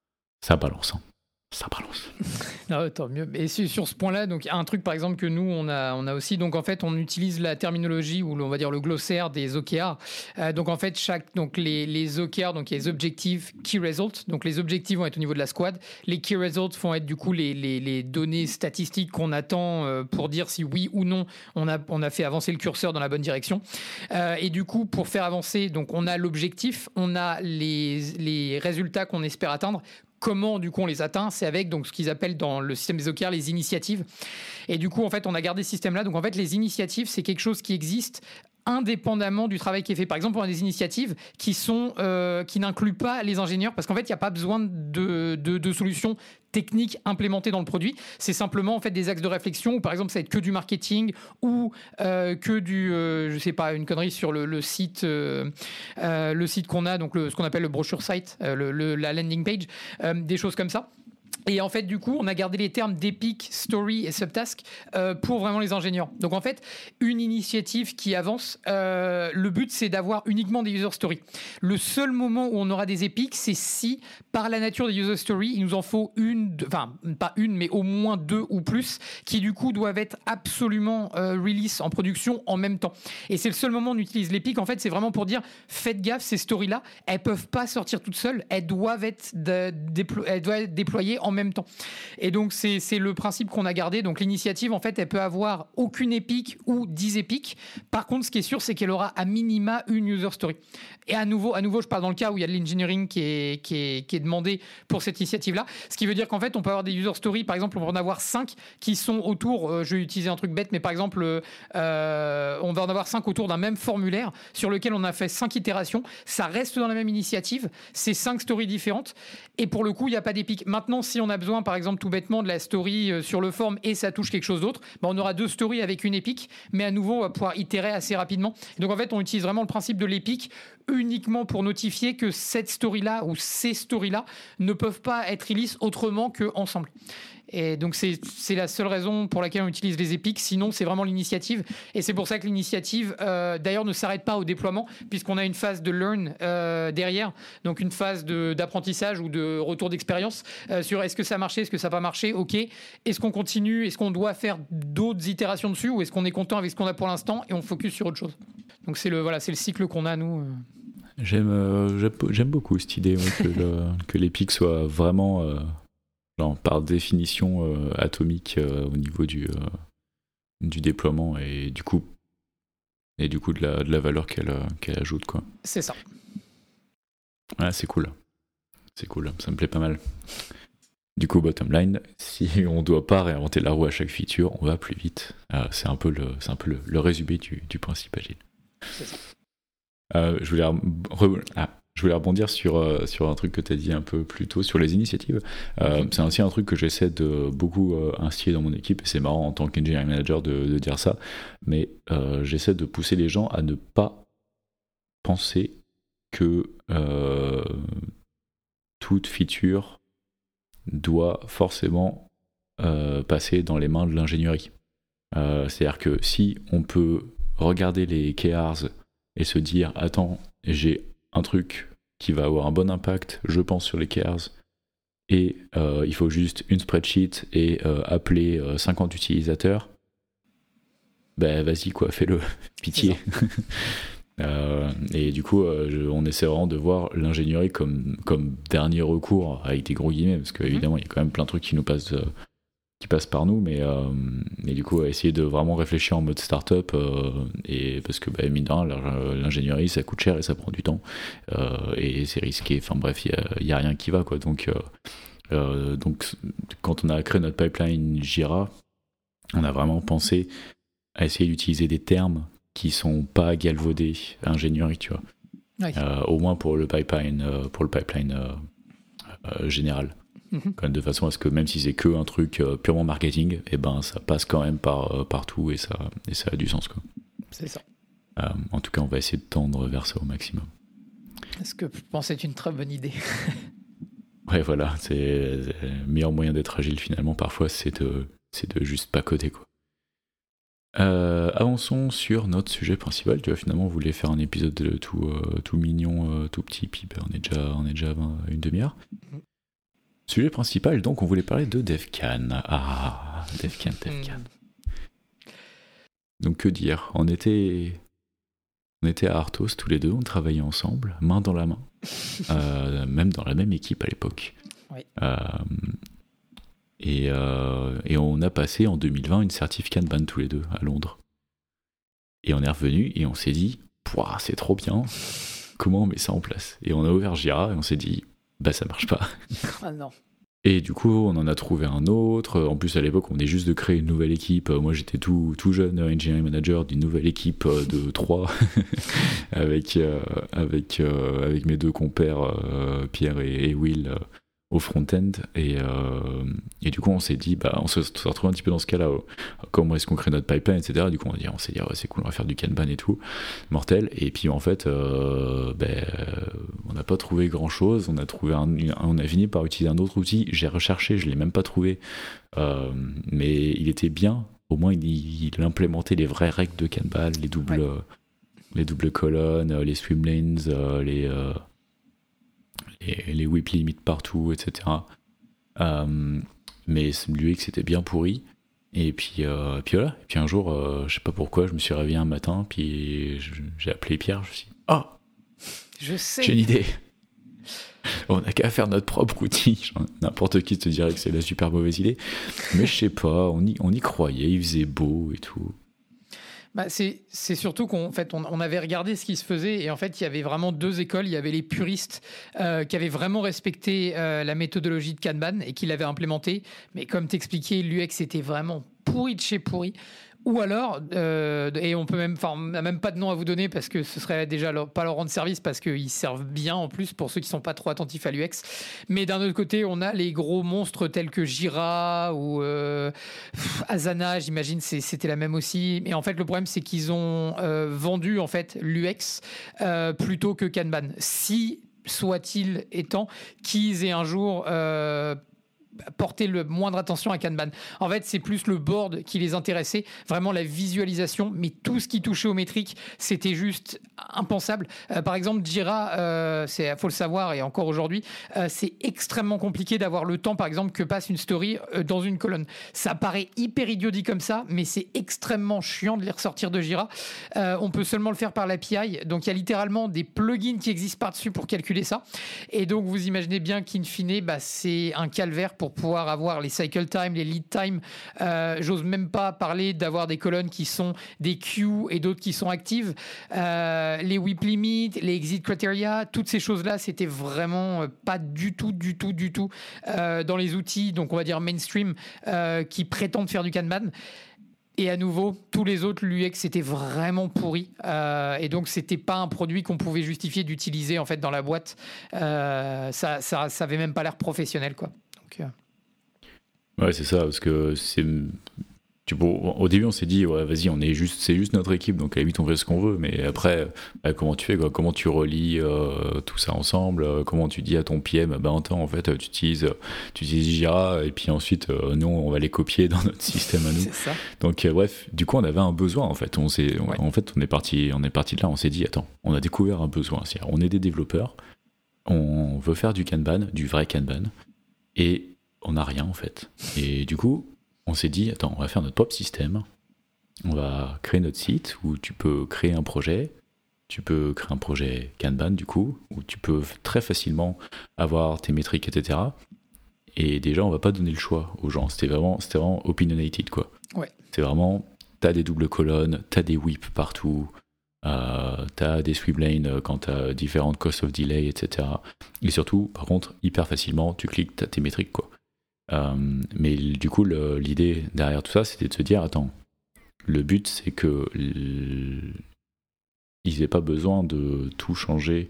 ça balance. Hein. Ça balance. Non, tant mieux. Et sur sur ce point-là, donc un truc par exemple que nous on a, on a aussi, donc en fait on utilise la terminologie ou on va dire le glossaire des O K R. Euh, donc en fait chaque, donc les les O K R, donc il y a les objectifs key results. Donc les objectifs vont être au niveau de la squad. Les key results vont être du coup les les, les données statistiques qu'on attend euh, pour dire si oui ou non on a on a fait avancer le curseur dans la bonne direction. Euh, et du coup pour faire avancer, donc on a l'objectif, on a les les résultats qu'on espère atteindre. Comment du coup on les atteint? C'est avec donc ce qu'ils appellent dans le système des O K R les initiatives. Et du coup en fait on a gardé ce système-là. Donc en fait les initiatives c'est quelque chose qui existe indépendamment du travail qui est fait. Par exemple, on a des initiatives qui sont euh, qui n'incluent pas les ingénieurs parce qu'en fait il n'y a pas besoin de, de, de solutions techniques implémentées dans le produit. C'est simplement en fait des axes de réflexion où par exemple ça va être que du marketing ou euh, que du euh, je sais pas une connerie sur le, le site euh, euh, le site qu'on a donc le, ce qu'on appelle le brochure site euh, le, le, la landing page euh, des choses comme ça. Et en fait, du coup, on a gardé les termes d'Epic, Story et Subtask euh, pour vraiment les ingénieurs. Donc, en fait, une initiative qui avance, euh, le but, c'est d'avoir uniquement des user stories. Le seul moment où on aura des Epics, c'est si, par la nature des user stories, il nous en faut une, enfin, pas une, mais au moins deux ou plus, qui, du coup, doivent être absolument euh, release en production en même temps. Et c'est le seul moment où on utilise l'Epic. En fait, c'est vraiment pour dire, faites gaffe, ces stories-là, elles peuvent pas sortir toutes seules. Elles doivent être, de, déplo- elles doivent être déployées en même temps. Et donc, c'est, c'est le principe qu'on a gardé. Donc, l'initiative, en fait, elle peut avoir aucune épique ou dix épiques. Par contre, ce qui est sûr, c'est qu'elle aura à minima une user story. Et à nouveau, à nouveau, je parle dans le cas où il y a de l'engineering qui est, qui est, qui est demandé pour cette initiative-là. Ce qui veut dire qu'en fait, on peut avoir des user stories. Par exemple, on va en avoir cinq qui sont autour, euh, je vais utiliser un truc bête, mais par exemple, euh, on va en avoir cinq autour d'un même formulaire sur lequel on a fait cinq itérations. Ça reste dans la même initiative. C'est cinq stories différentes. Et pour le coup, il n'y a pas d'épique. Maintenant, si on a besoin, par exemple, tout bêtement, de la story euh, sur le form et ça touche quelque chose d'autre, ben, on aura deux stories avec une épique, mais à nouveau, on va pouvoir itérer assez rapidement. Donc, en fait, on utilise vraiment le principe de l'épique uniquement pour notifier que cette story-là ou ces stories-là ne peuvent pas être release autrement qu'ensemble. Et donc, c'est, c'est la seule raison pour laquelle on utilise les épiques. Sinon, c'est vraiment l'initiative. Et c'est pour ça que l'initiative, euh, d'ailleurs, ne s'arrête pas au déploiement, puisqu'on a une phase de learn euh, derrière. Donc, une phase de, d'apprentissage ou de retour d'expérience euh, sur est-ce que ça a marché, est-ce que ça n'a pas marché, OK. Est-ce qu'on continue, est-ce qu'on doit faire d'autres itérations dessus ou est-ce qu'on est content avec ce qu'on a pour l'instant et on focus sur autre chose. Donc, c'est le, voilà, c'est le cycle qu'on a, nous. J'aime, euh, j'aime, j'aime beaucoup cette idée ouais, que, le, que l'épique soit vraiment... Euh... Alors, par définition euh, atomique euh, au niveau du, euh, du déploiement et du coup, et du coup de, la, de la valeur qu'elle, euh, qu'elle ajoute. Quoi. C'est ça. Ouais, c'est cool. C'est cool, ça me plaît pas mal. Du coup, bottom line, si on ne doit pas réinventer la roue à chaque feature, on va plus vite. Euh, c'est un peu le, c'est un peu le, le résumé du, du principe agile. C'est ça. Euh, je voulais... Re... Ah. Je voulais rebondir sur, euh, sur un truc que tu as dit un peu plus tôt, sur les initiatives. Euh, c'est aussi un truc que j'essaie de beaucoup euh, instiller dans mon équipe, et c'est marrant en tant qu'engineering manager de, de dire ça, mais euh, j'essaie de pousser les gens à ne pas penser que euh, toute feature doit forcément euh, passer dans les mains de l'ingénierie. Euh, c'est-à-dire que si on peut regarder les K Rs et se dire « Attends, j'ai un truc qui va avoir un bon impact, je pense, sur les K Rs, et euh, il faut juste une spreadsheet et euh, appeler euh, cinquante utilisateurs, ben vas-y quoi, fais-le, pitié. euh, et du coup, euh, je, on essaie vraiment de voir l'ingénierie comme, comme dernier recours, avec des gros guillemets, parce qu'évidemment, il y a quand même plein de trucs qui nous passent... Euh, qui passe par nous, mais, euh, mais du coup, essayer de vraiment réfléchir en mode start-up, euh, et parce que, bah, mine de rien, l'ingénierie, ça coûte cher et ça prend du temps, euh, et c'est risqué, enfin bref, il n'y a, a rien qui va, quoi. Donc, euh, euh, donc, quand on a créé notre pipeline Jira, on a vraiment pensé à essayer d'utiliser des termes qui sont pas galvaudés à ingénierie, tu vois. Oui. Euh, au moins pour le pipeline, euh, pour le pipeline euh, euh, général. Quand même, de façon à ce que même si c'est que un truc euh, purement marketing, et eh ben ça passe quand même par euh, partout et ça et ça a du sens quoi. C'est ça. Euh, en tout cas, on va essayer de tendre vers ça au maximum. Est-ce que je pense que c'est une très bonne idée? Ouais, voilà, c'est, c'est le meilleur moyen d'être agile finalement. Parfois, c'est de c'est de juste pas coder quoi. Euh, avançons sur notre sujet principal. Tu vois, finalement, on voulait faire un épisode de tout, euh, tout mignon, euh, tout petit, puis ben, on est déjà, on est déjà à une demi-heure. Mm-hmm. Sujet principal, donc, on voulait parler de DevCan. Ah, DevCan, DevCan. Mm. Donc, que dire ? On était, on était à Arthos tous les deux, on travaillait ensemble, main dans la main, euh, même dans la même équipe à l'époque. Oui. Euh, Et, euh, et on a passé en deux mille vingt une certif Kanban tous les deux à Londres. Et on est revenu et on s'est dit, pouah, c'est trop bien, comment on met ça en place ? Et on a ouvert Jira et on s'est dit, bah ça marche pas. Ah non. Et du coup, on en a trouvé un autre. En plus, à l'époque, on venait juste de créer une nouvelle équipe. Moi, j'étais tout, tout jeune engineering manager d'une nouvelle équipe de trois avec, euh, avec, euh, avec mes deux compères, euh, Pierre et, et Will, euh, au front-end. Et, euh, et du coup, on s'est dit, bah, on s'est retrouvé un petit peu dans ce cas-là. Euh, comment est-ce qu'on crée notre pipeline, et cetera. Du coup, on, a dit, on s'est dit, ouais, c'est cool, on va faire du Kanban et tout. Mortel. Et puis, en fait, euh, ben, on n'a pas trouvé grand-chose. On a, trouvé un, on a fini par utiliser un autre outil. J'ai recherché, je ne l'ai même pas trouvé. Euh, mais il était bien. Au moins, il, il implémentait les vraies règles de Kanban, les doubles, ouais. les doubles colonnes, les swim lanes, les... Euh, Et les whip limits partout, et cetera. Euh, mais l'U X était bien pourri. Et puis, euh, puis voilà. Et puis un jour, euh, je sais pas pourquoi, je me suis réveillé un matin, puis je, j'ai appelé Pierre, je me suis dit, oh, je sais. J'ai une idée. On n'a qu'à faire notre propre outil. N'importe qui te dirait que c'est la super mauvaise idée. Mais je sais pas, on y, on y croyait, il faisait beau et tout. Bah c'est, c'est surtout qu'on fait, on, on avait regardé ce qui se faisait et en fait, il y avait vraiment deux écoles. Il y avait les puristes euh, qui avaient vraiment respecté euh, la méthodologie de Kanban et qui l'avaient implémentée. Mais comme t'expliquais, l'U X était vraiment pourri de chez pourri. Ou alors, euh, et on peut même, enfin, on n'a même pas de nom à vous donner parce que ce serait déjà leur, pas leur rendre service parce qu'ils servent bien en plus pour ceux qui sont pas trop attentifs à l'U X. Mais d'un autre côté, on a les gros monstres tels que Jira ou euh, Asana, j'imagine, c'est, c'était la même aussi. Mais en fait, le problème, c'est qu'ils ont euh, vendu en fait l'U X euh, plutôt que Kanban. Si soit-il étant qu'ils aient un jour euh, porter le moindre attention à Kanban. En fait, c'est plus le board qui les intéressait, vraiment la visualisation, mais tout ce qui touchait aux métriques, c'était juste impensable. Euh, par exemple, Jira, euh, c'est, faut le savoir, et encore aujourd'hui, euh, c'est extrêmement compliqué d'avoir le temps, par exemple, que passe une story euh, dans une colonne. Ça paraît hyper idiot dit comme ça, mais c'est extrêmement chiant de les ressortir de Jira. Euh, on peut seulement le faire par l'A P I, donc il y a littéralement des plugins qui existent par-dessus pour calculer ça. Et donc, vous imaginez bien qu'in fine, bah, c'est un calvaire pour pouvoir avoir les cycle time, les lead time. Euh, j'ose même pas parler d'avoir des colonnes qui sont des queues et d'autres qui sont actives. Euh, les whip limits, les exit criteria, toutes ces choses-là, c'était vraiment pas du tout, du tout, du tout euh, dans les outils, donc on va dire mainstream, euh, qui prétendent faire du Kanban. Et à nouveau, tous les autres, l'U X c'était vraiment pourri. Euh, et donc, c'était pas un produit qu'on pouvait justifier d'utiliser en fait dans la boîte. Euh, ça, ça, ça avait même pas l'air professionnel, quoi. Donc, euh... Ouais, c'est ça, parce que c'est. Tu, bon, au début, on s'est dit, ouais, vas-y, on est juste, c'est juste notre équipe, donc à la limite, on fait ce qu'on veut. Mais après, bah, comment tu fais, quoi ? Comment tu relis euh, tout ça ensemble ? euh, Comment tu dis à ton P M, bah, attends, en fait, tu utilises, tu utilises Jira, et puis ensuite, euh, nous, on va les copier dans notre système à nous. C'est ça. Donc, euh, bref, du coup, on avait un besoin, en fait. On s'est, on, ouais. En fait, on est parti, on est parti de là, on s'est dit, attends, on a découvert un besoin. C'est-à-dire, on est des développeurs, on veut faire du Kanban, du vrai Kanban, et on n'a rien, en fait. Et du coup, on s'est dit, attends, on va faire notre propre système, on va créer notre site où tu peux créer un projet, tu peux créer un projet Kanban du coup, où tu peux très facilement avoir tes métriques, et cetera. Et déjà, on va pas donner le choix aux gens, c'était vraiment, c'était vraiment opinionated, quoi. Ouais. C'est vraiment, t'as des doubles colonnes, t'as des whips partout, euh, t'as des swim lanes quand t'as différentes cost of delay, et cetera. Et surtout, par contre, hyper facilement, tu cliques, t'as tes métriques, quoi. Euh, mais du coup, le, l'idée derrière tout ça, c'était de se dire, attends, le but, c'est que l... ils n'aient pas besoin de tout changer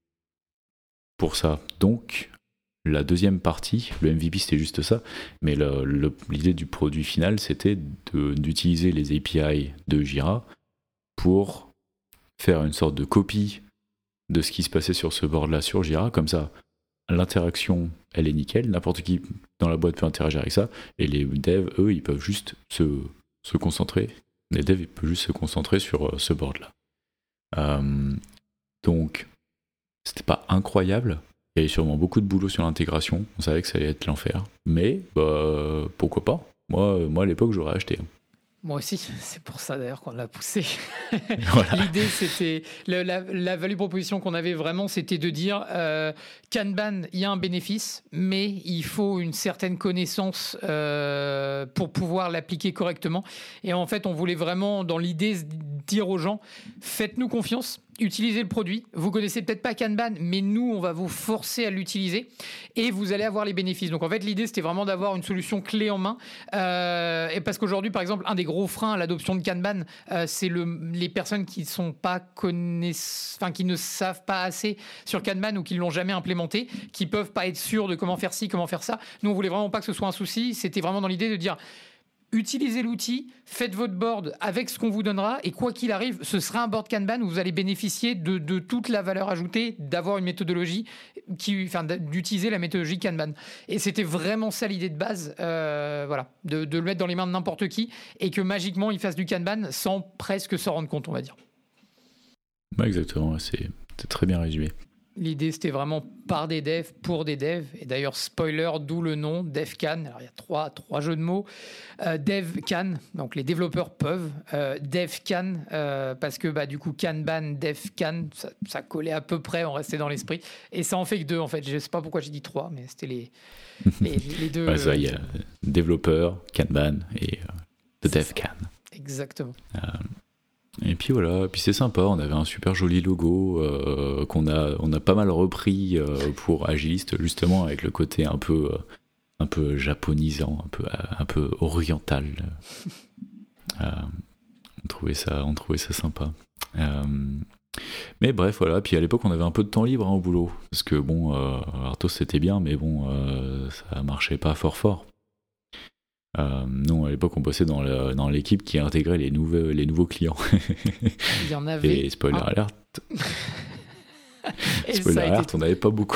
pour ça. Donc, la deuxième partie, le M V P, c'était juste ça, mais le, le, l'idée du produit final, c'était de, d'utiliser les A P I de Jira pour faire une sorte de copie de ce qui se passait sur ce board-là sur Jira, comme ça, l'interaction, elle est nickel, n'importe qui dans la boîte peut interagir avec ça, et les devs, eux, ils peuvent juste se, se concentrer, Les devs, ils peuvent juste se concentrer sur euh, ce board-là. Euh, donc, c'était pas incroyable. Il y avait sûrement beaucoup de boulot sur l'intégration. On savait que ça allait être l'enfer. Mais, bah, pourquoi pas ? Moi, moi, à l'époque, j'aurais acheté. Moi aussi, c'est pour ça d'ailleurs qu'on l'a poussé. Voilà. L'idée, c'était la, la, la value proposition qu'on avait vraiment, c'était de dire euh, Kanban, il y a un bénéfice, mais il faut une certaine connaissance euh, pour pouvoir l'appliquer correctement. Et en fait, on voulait vraiment, dans l'idée, dire aux gens, faites-nous confiance. Utilisez le produit. Vous connaissez peut-être pas Kanban, mais nous, on va vous forcer à l'utiliser et vous allez avoir les bénéfices. Donc en fait, l'idée, c'était vraiment d'avoir une solution clé en main. Euh, et parce qu'aujourd'hui, par exemple, un des gros freins à l'adoption de Kanban, euh, c'est le, les personnes qui sont pas connaissent, enfin qui ne savent pas assez sur Kanban ou qui l'ont jamais implémenté, qui peuvent pas être sûrs de comment faire ci, comment faire ça. Nous, on voulait vraiment pas que ce soit un souci. C'était vraiment dans l'idée de dire. Utilisez l'outil, faites votre board avec ce qu'on vous donnera et quoi qu'il arrive, ce sera un board Kanban où vous allez bénéficier de, de toute la valeur ajoutée d'avoir une méthodologie, qui, enfin, d'utiliser la méthodologie Kanban. Et c'était vraiment ça l'idée de base, euh, voilà, de, de le mettre dans les mains de n'importe qui et que magiquement il fasse du Kanban sans presque s'en rendre compte, on va dire. Ouais, exactement, c'est, c'est très bien résumé. L'idée, c'était vraiment par des devs, pour des devs. Et d'ailleurs, spoiler, d'où le nom, DevCan. Alors, il y a trois, trois jeux de mots. Euh, DevCan, donc les développeurs peuvent. Euh, DevCan, euh, parce que bah, du coup, Kanban, DevCan, ça, ça collait à peu près, on restait dans l'esprit. Et ça en fait que deux, en fait. Je ne sais pas pourquoi j'ai dit trois, mais c'était les, les, les deux. Ouais, ça, il y a développeur, Kanban et euh, de DevCan. Exactement. Euh, Et puis voilà, puis c'est sympa, on avait un super joli logo euh, qu'on a, on a pas mal repris euh, pour Agiliste, justement avec le côté un peu, euh, un peu japonisant, un peu, un peu oriental. Euh, on trouvait ça, on trouvait ça sympa. Euh, mais bref, voilà, puis à l'époque on avait un peu de temps libre hein, au boulot, parce que bon, euh, Arthos c'était bien, mais bon, euh, ça marchait pas fort fort. Euh, nous, à l'époque, on bossait dans, le, dans l'équipe qui intégrait les nouveaux, les nouveaux clients. Il y en avait. Et spoiler un. alert. Et spoiler ça a alert, été... on n'avait pas beaucoup.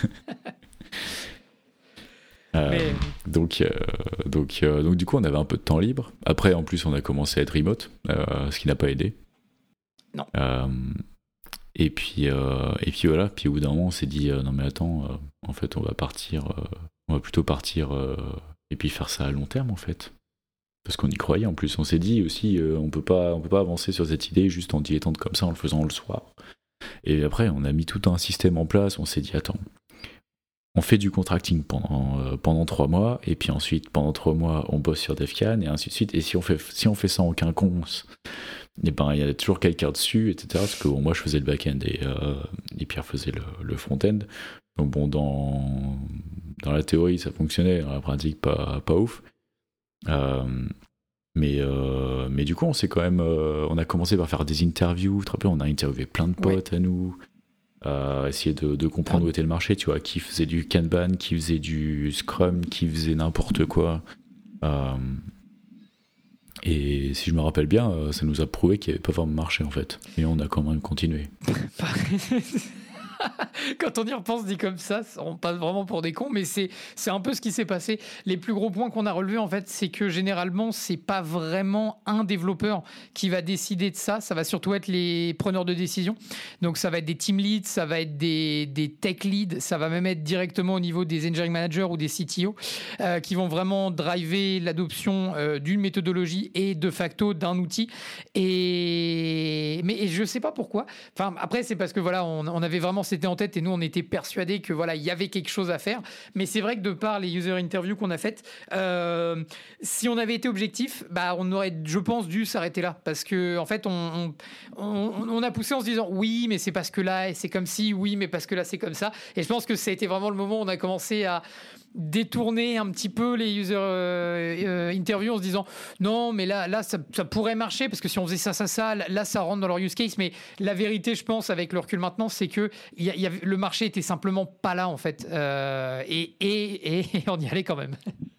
euh, Mais... donc, euh, donc, euh, donc, du coup, on avait un peu de temps libre. Après, en plus, on a commencé à être remote, euh, ce qui n'a pas aidé. Non. Euh, et, puis, euh, et puis voilà. Puis au bout d'un moment, on s'est dit euh, non, mais attends, euh, en fait, on va partir. Euh, on va plutôt partir. Euh, Et puis faire ça à long terme en fait. Parce qu'on y croyait en plus. On s'est dit aussi, euh, on peut pas, on peut pas avancer sur cette idée juste en dilettante comme ça, en le faisant le soir. Et après, on a mis tout un système en place. On s'est dit, attends, on fait du contracting pendant, euh, pendant trois mois. Et puis ensuite, pendant trois mois, on bosse sur DevCan et ainsi de suite. Et si on fait, si on fait ça en quinconce, et ben, il y a toujours quelqu'un dessus, et cetera. Parce que bon, moi, je faisais le back-end et, euh, et Pierre faisait le, le front-end. Donc bon, dans, dans la théorie, ça fonctionnait, dans la pratique, pas, pas ouf. Euh, mais, euh, mais du coup, on s'est quand même, euh, on a commencé par faire des interviews. Tu te rappelles, on a interviewé plein de potes ouais. à nous, euh, essayer de, de comprendre ah. où était le marché, tu vois, qui faisait du Kanban, qui faisait du Scrum, qui faisait n'importe quoi. Euh, et si je me rappelle bien, ça nous a prouvé qu'il n'y avait pas vraiment marché en fait. Et on a quand même continué. Quand on y repense dit comme ça, on passe vraiment pour des cons, mais c'est, c'est un peu ce qui s'est passé. Les plus gros points qu'on a relevés, en fait, c'est que généralement, c'est pas vraiment un développeur qui va décider de ça. Ça va surtout être les preneurs de décision. Donc, ça va être des team leads, ça va être des, des tech leads, ça va même être directement au niveau des engineering managers ou des C T O euh, qui vont vraiment driver l'adoption euh, d'une méthodologie et de facto d'un outil. Et, mais, et je sais pas pourquoi. Enfin, après, c'est parce que voilà, on, on avait vraiment c'était en tête et nous on était persuadés que voilà il y avait quelque chose à faire, mais c'est vrai que de par les user interviews qu'on a faites, euh, si on avait été objectif, bah on aurait, je pense, dû s'arrêter là parce que en fait on, on, on, on a poussé en se disant oui mais c'est parce que là c'est comme ci, oui mais parce que là c'est comme ça, et je pense que ça a été vraiment le moment où on a commencé à détourner un petit peu les user euh, euh, interviews en se disant non mais là, là ça, ça pourrait marcher parce que si on faisait ça ça ça là ça rentre dans leur use case, mais la vérité je pense avec le recul maintenant c'est que y a, y a, le marché était simplement pas là en fait euh, et, et, et on y allait quand même.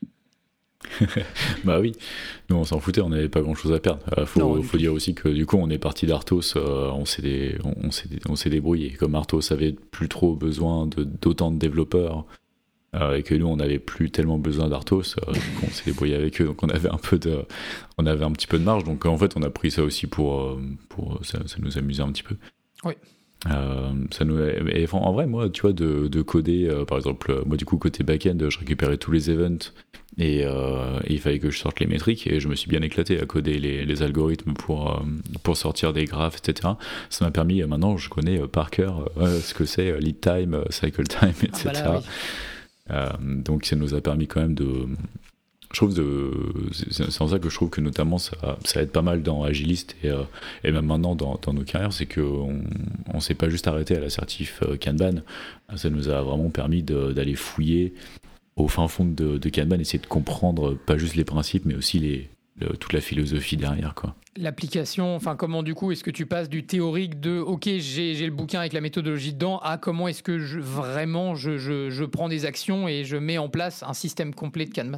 Bah oui, nous on s'en foutait, on n'avait pas grand chose à perdre. Euh, faut non, faut dire aussi que du coup on est parti d'Arthos, euh, on, s'est des, on, on, s'est, on s'est débrouillé. Comme Arthos avait plus trop besoin de, d'autant de développeurs, euh, et que nous on n'avait plus tellement besoin d'Arthos, euh, on s'est débrouillé avec eux, donc on avait un peu de, on avait un petit peu de marge, donc en fait on a pris ça aussi pour, pour ça, ça nous amusait un petit peu. Oui. Euh, ça nous, et en vrai, moi, tu vois, de, de coder, euh, par exemple, moi du coup côté back-end, je récupérais tous les events et, euh, et il fallait que je sorte les métriques et je me suis bien éclaté à coder les, les algorithmes pour, euh, pour sortir des graphes, et cetera. Ça m'a permis, euh, maintenant, je connais euh, par cœur euh, ce que c'est euh, lead time, euh, cycle time, et cetera. Ah bah là, oui. euh, donc ça nous a permis quand même de. Je trouve de, c'est, c'est en ça que je trouve que notamment ça, ça aide pas mal dans Agilist et, euh, et même maintenant dans, dans nos carrières, c'est qu'on on s'est pas juste arrêté à l'assertif euh, Kanban. Ça nous a vraiment permis de, d'aller fouiller au fin fond de, de Kanban, essayer de comprendre pas juste les principes, mais aussi les, le, toute la philosophie derrière, quoi. L'application, enfin comment du coup est-ce que tu passes du théorique de ok j'ai, j'ai le bouquin avec la méthodologie dedans à comment est-ce que je, vraiment je, je, je prends des actions et je mets en place un système complet de Kanban.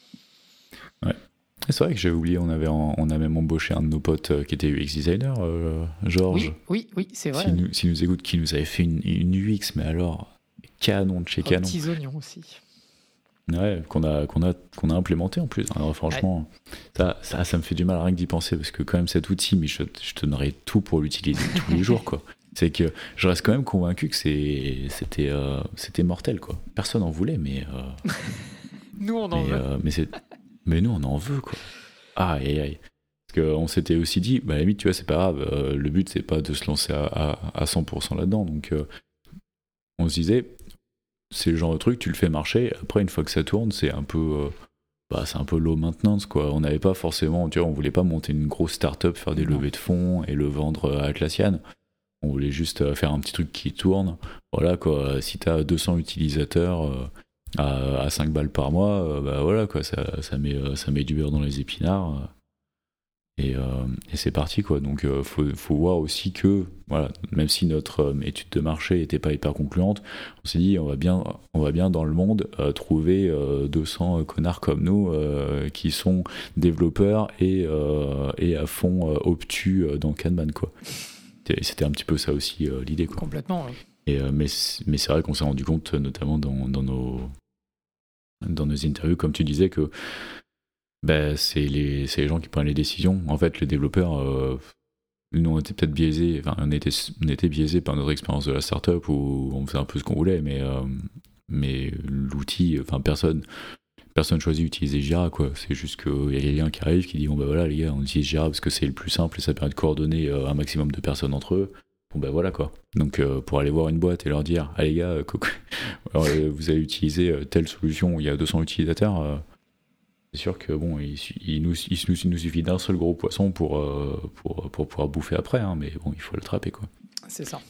Ouais. C'est vrai que j'ai oublié, on, avait en, on a même embauché un de nos potes euh, qui était U X designer, euh, Georges. Oui, oui, oui, c'est vrai. S'il nous, s'il nous écoute, qui nous avait fait une, une U X, mais alors, canon de chez canon. Petits oignons aussi. Ouais, qu'on a, qu'on a, qu'on a implémenté en plus. Alors franchement, ouais. ça, ça, ça me fait du mal à rien que d'y penser, parce que quand même cet outil, mais je, je te donnerais tout pour l'utiliser tous les jours, quoi. C'est que je reste quand même convaincu que c'est, c'était, euh, c'était mortel, quoi. Personne en voulait, mais... Euh, nous, on en mais, veut. Euh, mais c'est... Mais nous, on en veut, quoi. Aïe, aïe, aïe. Parce qu'on s'était aussi dit, bah, à la limite, tu vois, c'est pas grave. Euh, le but, c'est pas de se lancer à, à, à cent pour cent là-dedans. Donc, euh, on se disait, c'est le genre de truc, tu le fais marcher. Après, une fois que ça tourne, c'est un peu, euh, bah, c'est un peu low maintenance, quoi. On n'avait pas forcément, tu vois, on voulait pas monter une grosse start-up, faire des levées de fonds et le vendre à Atlassian. On voulait juste faire un petit truc qui tourne. Voilà, quoi. Si t'as deux cents utilisateurs... Euh, À, à cinq balles par mois, euh, bah voilà quoi, ça, ça, met, euh, ça met du beurre dans les épinards euh, et, euh, et c'est parti quoi. Donc euh, faut, faut voir aussi que voilà, même si notre euh, étude de marché était pas hyper concluante, on s'est dit on va bien, on va bien dans le monde euh, trouver euh, deux cents connards comme nous euh, qui sont développeurs et, euh, et à fond euh, obtus euh, dans Kanban quoi. C'était, c'était un petit peu ça aussi euh, l'idée quoi. Complètement. Oui. Et, euh, mais, mais c'est vrai qu'on s'est rendu compte, notamment dans, dans, nos, dans nos interviews, comme tu disais, que bah, c'est, les, c'est les gens qui prennent les décisions. En fait, les développeurs, euh, nous, on était peut-être biaisés, enfin, on était, on était biaisés par notre expérience de la startup où on faisait un peu ce qu'on voulait, mais, euh, mais l'outil, enfin, personne. Personne choisit d'utiliser Jira, quoi. C'est juste qu'il y a quelqu'un qui arrive qui dit bon, bah voilà, les gars, on utilise Jira parce que c'est le plus simple et ça permet de coordonner un maximum de personnes entre eux. Bon ben voilà quoi. Donc euh, pour aller voir une boîte et leur dire ah les gars, euh, alors, euh, vous allez utiliser euh, telle solution où il y a deux cents utilisateurs, euh, c'est sûr que bon il, il, nous, il, nous, il nous suffit d'un seul gros poisson pour, euh, pour, pour pouvoir bouffer après, hein, mais bon il faut l'attraper quoi. C'est ça.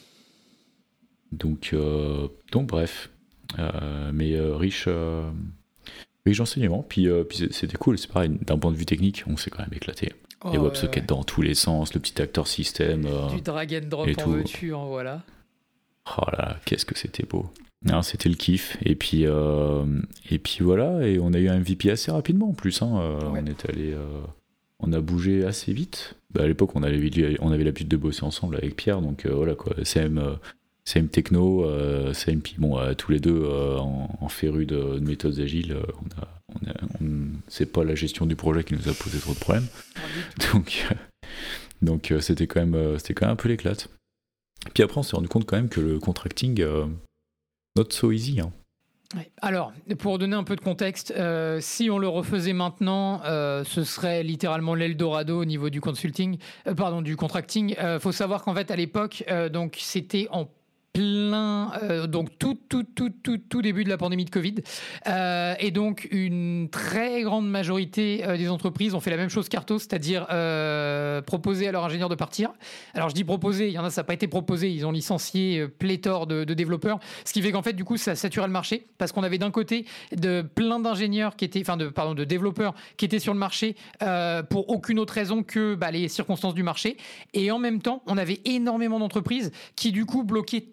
Donc, euh, donc bref, euh, mais euh, riche, euh, riche enseignement, puis, euh, puis c'était cool, c'est pareil, d'un point de vue technique, on s'est quand même éclaté. Oh, les WebSockets ouais, ouais. Dans tous les sens, le petit acteur système. Euh, du drag and drop en veux-tu, en voilà. Oh là là, qu'est-ce que c'était beau. Non, c'était le kiff. Et puis, euh, et puis voilà, et on a eu un M V P assez rapidement en plus. Hein. Euh, ouais. On est allé, euh, on a bougé assez vite. Bah, à l'époque, on avait, on avait l'habitude de bosser ensemble avec Pierre, donc euh, voilà quoi. C M, euh, C M Techno, euh, C M P, bon, euh, tous les deux euh, en, en férus de, de méthodes agiles, euh, on a. On a, on, c'est pas la gestion du projet qui nous a posé trop de problèmes. Donc, euh, donc euh, c'était, quand même, euh, c'était quand même un peu l'éclate. Puis après, on s'est rendu compte quand même que le contracting, euh, not so easy. Hein. Ouais. Alors, pour donner un peu de contexte, euh, si on le refaisait maintenant, euh, ce serait littéralement l'Eldorado au niveau du consulting, euh, pardon, du contracting. Il euh, faut savoir qu'en fait, à l'époque, euh, donc c'était en plein, euh, donc tout, tout, tout, tout, tout début de la pandémie de Covid. Euh, et donc, une très grande majorité euh, des entreprises ont fait la même chose qu'Arthos, c'est-à-dire euh, proposer à leurs ingénieurs de partir. Alors, je dis proposer, il y en a, ça n'a pas été proposé. Ils ont licencié euh, pléthore de, de développeurs, ce qui fait qu'en fait, du coup, ça saturait le marché parce qu'on avait d'un côté de plein d'ingénieurs qui étaient, enfin, de, pardon, de développeurs qui étaient sur le marché euh, pour aucune autre raison que bah, les circonstances du marché. Et en même temps, on avait énormément d'entreprises qui, du coup, bloquaient tout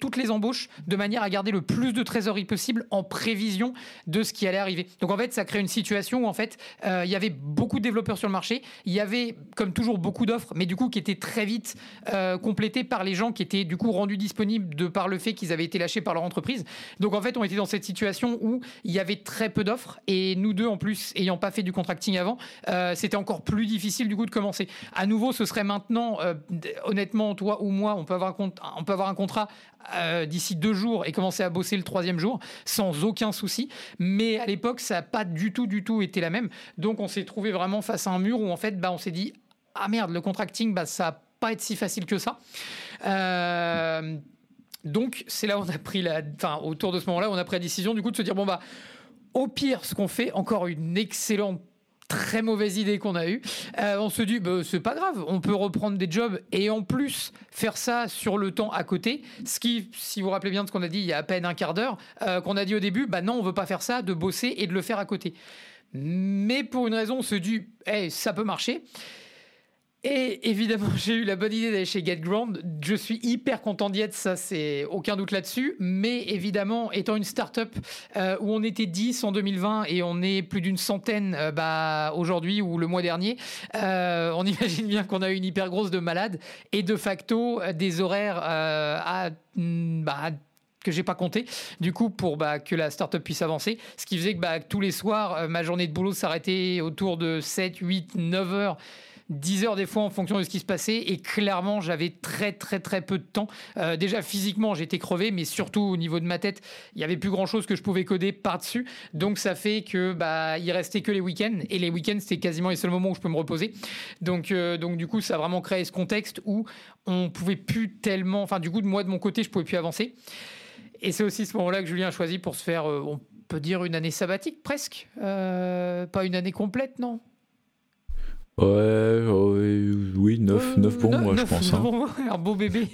toutes les embauches de manière à garder le plus de trésorerie possible en prévision de ce qui allait arriver. Donc en fait, ça crée une situation où en fait, euh, il y avait beaucoup de développeurs sur le marché, il y avait comme toujours beaucoup d'offres, mais du coup qui étaient très vite euh, complétées par les gens qui étaient du coup rendus disponibles de par le fait qu'ils avaient été lâchés par leur entreprise. Donc en fait, on était dans cette situation où il y avait très peu d'offres et nous deux en plus, ayant pas fait du contracting avant, euh, c'était encore plus difficile du coup de commencer. À nouveau, ce serait maintenant, euh, honnêtement, toi ou moi, on peut avoir un, compte, on peut avoir un contrat euh, d'ici deux jours et commencer à bosser le troisième jour sans aucun souci. Mais à l'époque, ça n'a pas du tout, du tout été la même. Donc on s'est trouvé vraiment face à un mur où en fait, bah, on s'est dit ah merde, le contracting, bah, ça va pas être si facile que ça. Euh, donc c'est là où on a pris la, enfin autour de ce moment-là, on a pris la décision du coup de se dire bon bah au pire, ce qu'on fait, encore une excellente très mauvaise idée qu'on a eue. Euh, on se dit, bah, c'est pas grave, on peut reprendre des jobs et en plus faire ça sur le temps à côté. Ce qui, si vous vous rappelez bien de ce qu'on a dit il y a à peine un quart d'heure, euh, qu'on a dit au début, bah non, on veut pas faire ça, de bosser et de le faire à côté. Mais pour une raison, on se dit, hey, ça peut marcher. Et évidemment, j'ai eu la bonne idée d'aller chez GetGround. Je suis hyper content d'y être, ça, c'est aucun doute là-dessus. Mais évidemment, étant une start-up euh, où on était dix en deux mille vingt et on est plus d'une centaine euh, bah, aujourd'hui ou le mois dernier, euh, on imagine bien qu'on a eu une hyper grosse de malades et de facto euh, des horaires euh, à... Bah, que j'ai pas compté, du coup, pour bah, que la startup puisse avancer. Ce qui faisait que bah, tous les soirs, euh, ma journée de boulot s'arrêtait autour de sept, huit, neuf heures. dix heures des fois en fonction de ce qui se passait et clairement j'avais très très très peu de temps. Euh, déjà physiquement j'étais crevé mais surtout au niveau de ma tête il n'y avait plus grand chose que je pouvais coder par-dessus, donc ça fait que bah, il restait que les week-ends et les week-ends c'était quasiment les seuls moments où je peux me reposer, donc, euh, donc du coup ça a vraiment créé ce contexte où on pouvait plus tellement, enfin du coup moi de mon côté je pouvais plus avancer et c'est aussi ce moment-là que Julien a choisi pour se faire euh, on peut dire une année sabbatique presque, euh, pas une année complète non. Ouais, ouais, oui, neuf, neuf bons, moi, je pense. Hein. Bon, un beau bébé.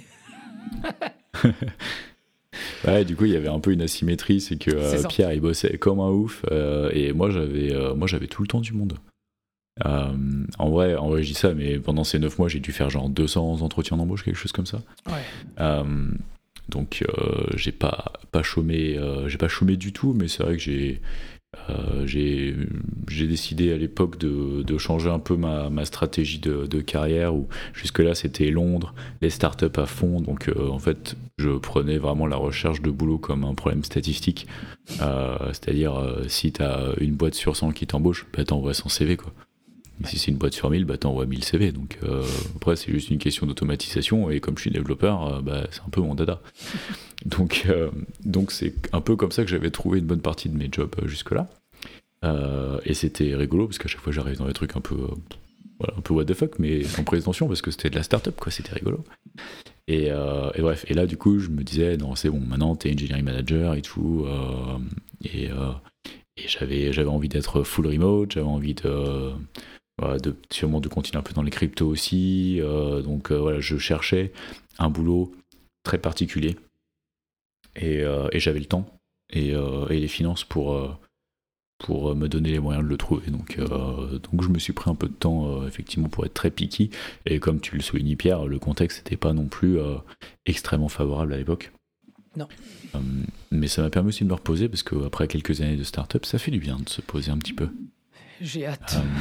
Ouais, du coup, il y avait un peu une asymétrie, c'est que euh, c'est Pierre, il bossait comme un ouf, euh, et moi, j'avais, euh, moi, j'avais tout le temps du monde. Euh, en vrai, en vrai, je dis ça, mais pendant ces neuf mois, j'ai dû faire genre deux cents entretiens d'embauche, quelque chose comme ça. Ouais. Euh, donc, euh, j'ai pas, pas chômé, euh, j'ai pas chômé du tout, mais c'est vrai que j'ai... Euh, j'ai, j'ai décidé à l'époque de, de changer un peu ma, ma stratégie de, de carrière où jusque là c'était Londres, les startups à fond, donc euh, en fait je prenais vraiment la recherche de boulot comme un problème statistique, euh, c'est-à-dire euh, si t'as une boîte sur cent qui t'embauche, bah t'envoies cent C V quoi. Et si c'est une boîte sur mille, bah t'envoies mille C V, donc euh, après c'est juste une question d'automatisation et comme je suis développeur, euh, bah, c'est un peu mon dada. Donc, euh, donc c'est un peu comme ça que j'avais trouvé une bonne partie de mes jobs euh, jusque-là. Euh, et c'était rigolo parce qu'à chaque fois j'arrive dans des trucs un peu, euh, voilà, un peu what the fuck, mais sans prétention parce que c'était de la start-up, quoi, c'était rigolo. Et, euh, et bref, et là du coup je me disais, non c'est bon, maintenant t'es engineering manager et tout. Euh, et euh, et j'avais, j'avais envie d'être full remote, j'avais envie de... Voilà, de, sûrement de continuer un peu dans les cryptos aussi, euh, donc euh, voilà, je cherchais un boulot très particulier et, euh, et j'avais le temps et, euh, et les finances pour, euh, pour me donner les moyens de le trouver, donc, euh, donc je me suis pris un peu de temps euh, effectivement pour être très picky, et comme tu le soulignes Pierre, le contexte n'était pas non plus euh, extrêmement favorable à l'époque. Non. Euh, mais ça m'a permis aussi de me reposer parce qu'après quelques années de start-up, ça fait du bien de se poser un petit peu. J'ai hâte. Euh,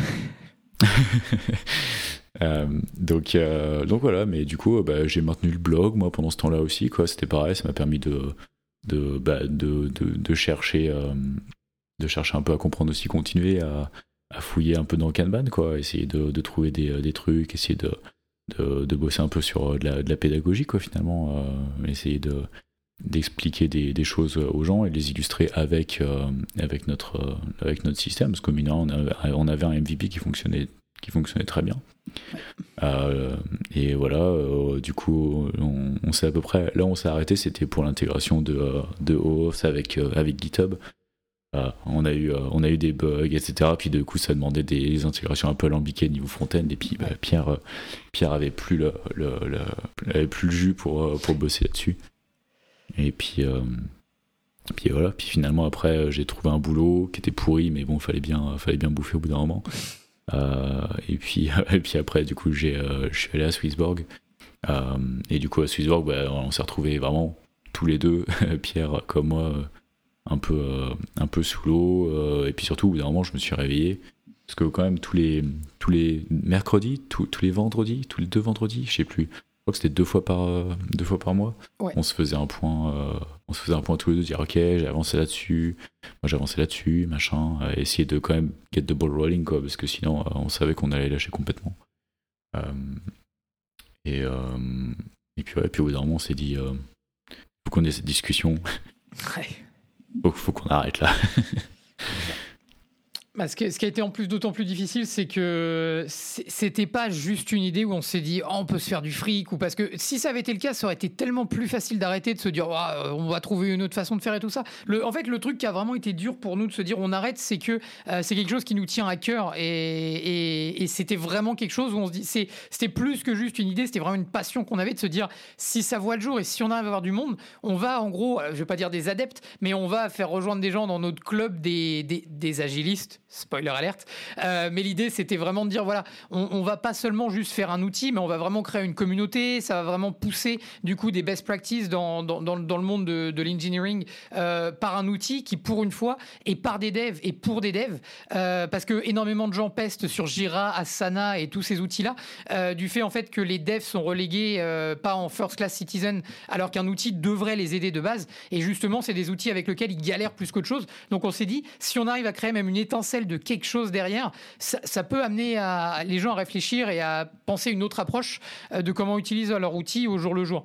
euh, donc, euh, donc voilà, mais du coup bah, j'ai maintenu le blog moi pendant ce temps-là aussi, quoi. C'était pareil, ça m'a permis de, de, bah, de, de, de, chercher, euh, de chercher un peu à comprendre aussi, continuer à, à fouiller un peu dans le Kanban, quoi, essayer de, de trouver des, des trucs, essayer de, de, de bosser un peu sur de la, de la pédagogie, quoi, finalement, euh, essayer de, d'expliquer des, des choses aux gens et de les illustrer avec, euh, avec, notre, euh, avec notre système, parce qu'au minimum on avait, on avait un M V P qui fonctionnait, qui fonctionnait très bien. Euh, et voilà, euh, du coup, on, on s'est à peu près... Là, on s'est arrêté, c'était pour l'intégration de, euh, de OAuth avec, euh, avec GitHub. Euh, on, a eu, euh, on a eu des bugs, et cetera. Puis du coup, ça demandait des intégrations un peu alambiquées niveau front-end. Et puis bah, Pierre, euh, Pierre avait plus le, le, le, avait plus le jus pour, pour bosser là-dessus. Et puis, euh, puis voilà, puis finalement après j'ai trouvé un boulot qui était pourri, mais bon, fallait bien, fallait bien bouffer au bout d'un moment. Euh, et, puis, et puis après, du coup, j'ai, euh, je suis allé à Swissborg. Euh, et du coup, à Swissborg, bah, on s'est retrouvé vraiment tous les deux, Pierre comme moi, euh, un peu, euh, un peu sous l'eau. Euh, et puis surtout, au bout d'un moment, je me suis réveillé. Parce que quand même, tous les, tous les mercredis, tous, tous les vendredis, tous les deux vendredis, je sais plus, je crois que c'était deux fois par, euh, deux fois par mois, Ouais. on se faisait un point, euh, on se faisait un point tous les deux, dire ok, j'ai avancé là-dessus, moi j'ai avancé là-dessus, machin, euh, essayer de quand même get the ball rolling, quoi, parce que sinon, euh, on savait qu'on allait lâcher complètement. Euh, et, euh, et puis, ouais, puis au bout d'un moment, on s'est dit, euh, faut qu'on ait cette discussion, Ouais. faut, faut qu'on arrête là. Bah, ce, qui, ce qui a été en plus d'autant plus difficile, c'est que c'était pas juste une idée où on s'est dit oh, on peut se faire du fric, ou parce que si ça avait été le cas, ça aurait été tellement plus facile d'arrêter, de se dire oh, on va trouver une autre façon de faire et tout ça. Le, en fait, le truc qui a vraiment été dur pour nous de se dire on arrête, c'est que euh, c'est quelque chose qui nous tient à cœur et, et, et c'était vraiment quelque chose où on se dit c'est, c'était plus que juste une idée, c'était vraiment une passion qu'on avait de se dire si ça voit le jour et si on arrive à avoir du monde, on va en gros, je vais pas dire des adeptes, mais on va faire rejoindre des gens dans notre club des, des, des agilistes. Spoiler alerte, euh, mais l'idée c'était vraiment de dire voilà, on, on va pas seulement juste faire un outil, mais on va vraiment créer une communauté, ça va vraiment pousser du coup des best practices dans, dans, dans, dans le monde de, de l'engineering euh, par un outil qui pour une fois est par des devs et pour des devs, euh, parce que énormément de gens pestent sur Jira, Asana et tous ces outils-là, euh, du fait en fait que les devs sont relégués euh, pas en first class citizen, alors qu'un outil devrait les aider de base, et justement c'est des outils avec lesquels ils galèrent plus qu'autre chose, donc on s'est dit si on arrive à créer même une étincelle de quelque chose derrière, ça, ça peut amener à, les gens à réfléchir et à penser une autre approche de comment utiliser leur outil au jour le jour.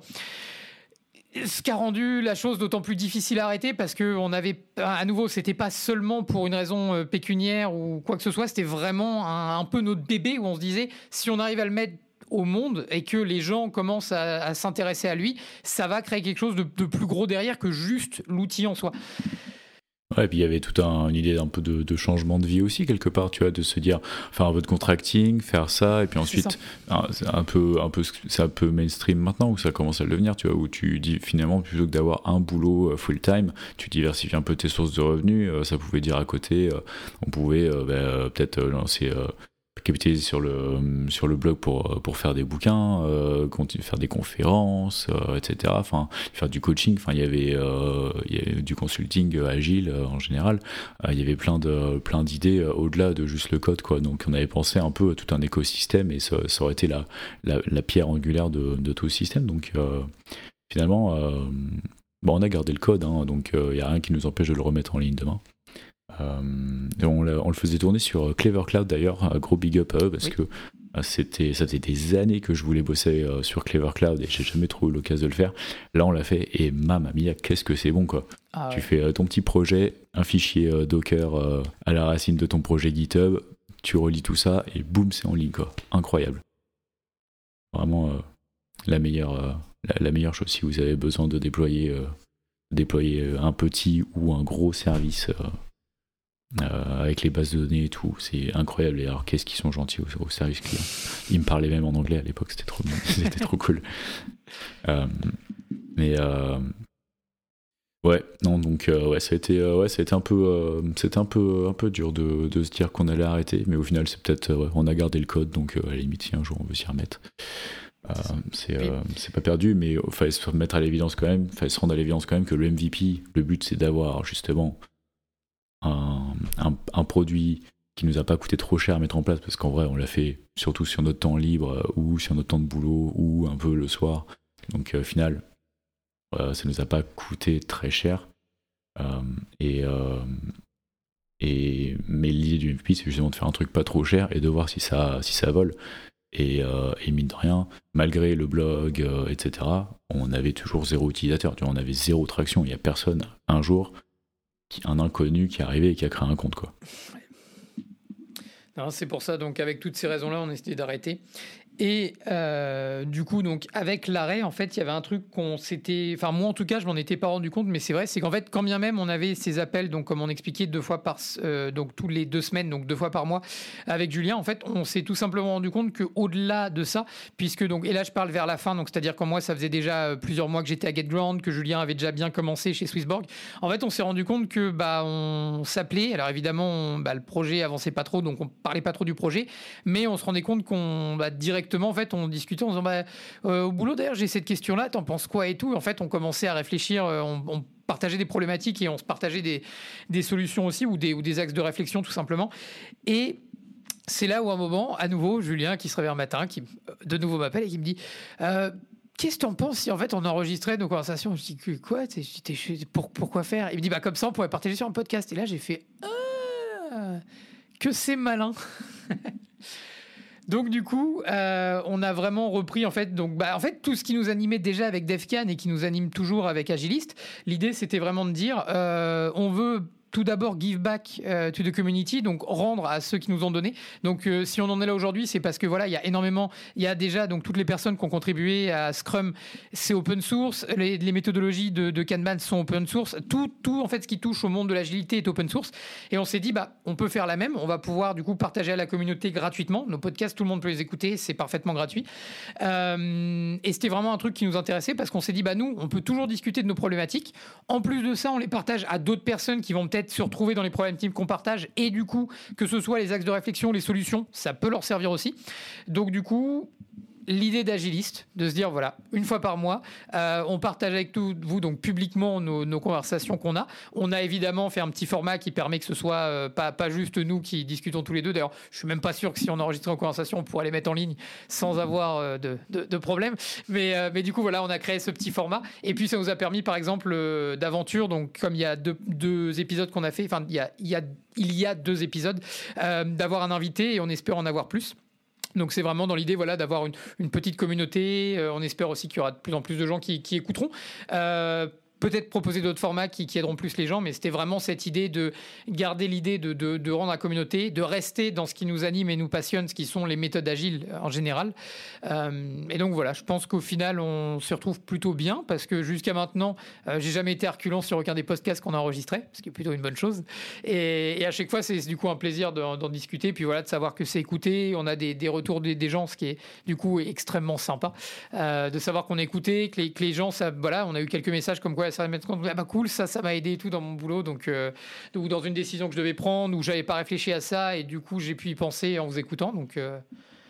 Ce qui a rendu la chose d'autant plus difficile à arrêter parce que on avait, à nouveau, c'était pas seulement pour une raison pécuniaire ou quoi que ce soit, c'était vraiment un, un peu notre bébé où on se disait si on arrive à le mettre au monde et que les gens commencent à, à s'intéresser à lui, ça va créer quelque chose de, de plus gros derrière que juste l'outil en soi. Ouais, et puis il y avait toute un, une idée d'un peu de, de changement de vie aussi, quelque part, tu vois, de se dire, faire un peu de contracting, faire ça, et puis ensuite, un, c'est un peu, un peu, c'est un peu mainstream maintenant, où ça commence à le devenir, tu vois, où tu dis, finalement, plutôt que d'avoir un boulot full-time, tu diversifies un peu tes sources de revenus, ça pouvait dire à côté, on pouvait bah, peut-être lancer... capitaliser sur le sur le blog pour pour faire des bouquins, euh, continuer faire des conférences, euh, et cetera. Enfin, faire du coaching. Enfin, il y avait euh, il y avait du consulting euh, agile euh, en général. Euh, il y avait plein de plein d'idées euh, au-delà de juste le code, quoi. Donc, on avait pensé un peu à tout un écosystème et ça, ça aurait été la la, la pierre angulaire de, de tout le système. Donc, euh, finalement, euh, bon, on a gardé le code, hein, donc il euh, y a rien qui nous empêche de le remettre en ligne demain. Euh, on, on le faisait tourner sur Clever Cloud d'ailleurs, un gros big up à eux parce oui. que euh, c'était, ça faisait des années que je voulais bosser euh, sur Clever Cloud et j'ai jamais trop eu l'occasion de le faire. Là on l'a fait et mamma mia, qu'est-ce que c'est bon quoi. Ah, tu ouais. fais euh, ton petit projet, un fichier euh, Docker euh, à la racine de ton projet GitHub, tu relis tout ça et boum, c'est en ligne quoi. Incroyable. Vraiment euh, la, meilleure, euh, la, la meilleure chose si vous avez besoin de déployer, euh, déployer un petit ou un gros service. Euh, Euh, avec les bases de données et tout, c'est incroyable. Et alors qu'est-ce qu'ils sont gentils au, au service client. Ils me parlaient même en anglais à l'époque, c'était trop, c'était trop cool. Euh, mais euh, ouais, non, donc euh, ouais, ça a été, euh, ouais, ça a été un peu, euh, c'était un peu, un peu dur de, de se dire qu'on allait arrêter, mais au final, c'est peut-être, ouais, on a gardé le code, donc euh, à la limite, si un jour on veut s'y remettre. Euh, c'est, euh, c'est pas perdu, mais il fallait se mettre à l'évidence quand même, il fallait se rendre à l'évidence quand même que le M V P, le but c'est d'avoir justement Un, un, un produit qui nous a pas coûté trop cher à mettre en place parce qu'en vrai on l'a fait surtout sur notre temps libre ou sur notre temps de boulot ou un peu le soir, donc au euh, final euh, ça nous a pas coûté très cher euh, et, euh, et mais l'idée du M V P c'est justement de faire un truc pas trop cher et de voir si ça, si ça vole et, euh, et mine de rien malgré le blog euh, etc, on avait toujours zéro utilisateur, tu vois, on avait zéro traction, il y a personne un jour un inconnu qui est arrivé et qui a créé un compte quoi. Non, c'est pour ça, donc avec toutes ces raisons-là, on a décidé d'arrêter. Et euh, du coup, donc avec l'arrêt, en fait, il y avait un truc qu'on s'était, enfin moi en tout cas, je m'en étais pas rendu compte, mais c'est vrai, c'est qu'en fait, quand bien même on avait ces appels, donc comme on expliquait deux fois par, euh, donc tous les deux semaines, donc deux fois par mois, avec Julien, en fait, on s'est tout simplement rendu compte que au-delà de ça, puisque donc, et là je parle vers la fin, donc c'est-à-dire qu'en moi, ça faisait déjà plusieurs mois que j'étais à GetGround, que Julien avait déjà bien commencé chez Swissborg. En fait, on s'est rendu compte que bah on s'appelait, alors évidemment, on, bah, le projet avançait pas trop, donc on parlait pas trop du projet, mais on se rendait compte qu'on bah, direct directement, en fait, on discutait en disant bah, euh, au boulot d'ailleurs, j'ai cette question-là, t'en penses quoi et tout. Et en fait, on commençait à réfléchir, euh, on, on partageait des problématiques et on se partageait des, des solutions aussi ou des, ou des axes de réflexion tout simplement. Et c'est là où à un moment, à nouveau, Julien qui se réveille un matin, qui de nouveau m'appelle et qui me dit euh, qu'est-ce que tu en penses si en fait on enregistrait nos conversations? Je dis quoi? T'es, t'es, pour, pourquoi faire? Il me dit bah comme ça on pourrait partager sur un podcast. Et là j'ai fait ah, que c'est malin. Donc du coup, euh, on a vraiment repris en fait, donc bah en fait tout ce qui nous animait déjà avec DevCan et qui nous anime toujours avec Agilist. L'idée c'était vraiment de dire, euh, on veut tout d'abord give back euh, to the community, donc rendre à ceux qui nous ont donné. Donc euh, si on en est là aujourd'hui, c'est parce que voilà, il y a énormément, il y a déjà donc toutes les personnes qui ont contribué à Scrum, c'est open source, les, les méthodologies de, de Kanban sont open source, tout, tout en fait ce qui touche au monde de l'agilité est open source. Et on s'est dit bah on peut faire la même, on va pouvoir du coup partager à la communauté gratuitement. Nos podcasts, tout le monde peut les écouter, c'est parfaitement gratuit. Euh, et c'était vraiment un truc qui nous intéressait parce qu'on s'est dit bah nous, on peut toujours discuter de nos problématiques. En plus de ça, on les partage à d'autres personnes qui vont peut-être se retrouver dans les problématiques qu'on partage et du coup que ce soit les axes de réflexion, les solutions, ça peut leur servir aussi. Donc du coup l'idée d'Agilist, de se dire voilà, une fois par mois, euh, on partage avec tout, vous donc publiquement nos, nos conversations qu'on a. On a évidemment fait un petit format qui permet que ce soit euh, pas, pas juste nous qui discutons tous les deux. D'ailleurs, je suis même pas sûr que si on enregistrait nos conversations, on pourrait les mettre en ligne sans avoir euh, de, de, de problème. Mais, euh, mais du coup, voilà, on a créé ce petit format. Et puis, ça nous a permis, par exemple, euh, d'aventure. Donc, comme il y a deux, deux épisodes qu'on a fait, enfin, il y a, il y a, il y a deux épisodes, euh, d'avoir un invité et on espère en avoir plus. Donc c'est vraiment dans l'idée voilà, d'avoir une, une petite communauté. Euh, on espère aussi qu'il y aura de plus en plus de gens qui, qui écouteront. Euh, peut-être proposer d'autres formats qui, qui aideront plus les gens, mais c'était vraiment cette idée de garder l'idée de, de, de rendre la communauté, de rester dans ce qui nous anime et nous passionne, ce qui sont les méthodes agiles en général. Euh, et donc voilà, je pense qu'au final, on se retrouve plutôt bien parce que jusqu'à maintenant, euh, j'ai jamais été reculant sur aucun des podcasts qu'on a enregistrés, ce qui est plutôt une bonne chose. Et, et à chaque fois, c'est du coup un plaisir d'en, d'en discuter, puis voilà, de savoir que c'est écouté. On a des, des retours des, des gens, ce qui est du coup extrêmement sympa, euh, de savoir qu'on est écouté, que les, que les gens, ça, voilà, on a eu quelques messages comme quoi ça va mettre compte, ah bah cool, ça, ça m'a aidé et tout dans mon boulot, donc euh, ou dans une décision que je devais prendre, où j'avais pas réfléchi à ça, et du coup j'ai pu y penser en vous écoutant, donc euh,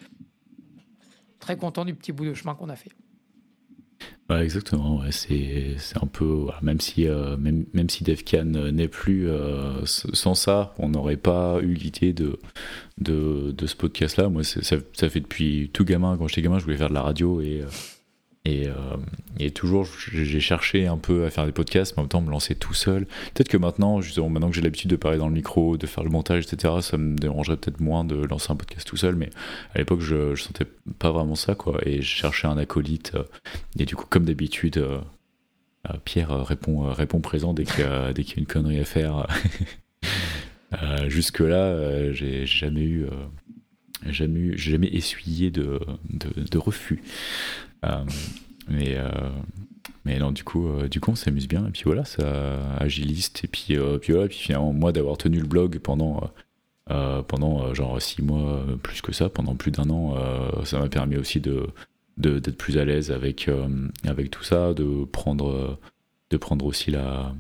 très content du petit bout de chemin qu'on a fait. Ouais, exactement, ouais, c'est, c'est un peu, voilà, même si, euh, même, même si DevCan n'est plus, euh, sans ça, on n'aurait pas eu l'idée de, de, de ce podcast-là. Moi, c'est, ça, ça fait depuis tout gamin, quand j'étais gamin, je voulais faire de la radio et... Euh, Et, euh, et toujours, j'ai cherché un peu à faire des podcasts, mais en même temps me lancer tout seul. Peut-être que maintenant, justement, maintenant que j'ai l'habitude de parler dans le micro, de faire le montage, et cetera, ça me dérangerait peut-être moins de lancer un podcast tout seul. Mais à l'époque, je, je sentais pas vraiment ça, quoi. Et je cherchais un acolyte. Et du coup, comme d'habitude, euh, Pierre répond, répond présent dès qu'il y a, dès qu'il y a une connerie à faire. euh, jusque-là, euh, j'ai jamais eu, euh, jamais eu, j'ai jamais essuyé de, de, de refus. Euh, mais euh, mais non, du coup euh, du coup on s'amuse bien et puis voilà, ça Agilist et puis euh, puis voilà, puis finalement moi d'avoir tenu le blog pendant euh, pendant euh, genre six mois, plus que ça, pendant plus d'un an, euh, ça m'a permis aussi de, de d'être plus à l'aise avec euh, avec tout ça, de prendre de prendre aussi la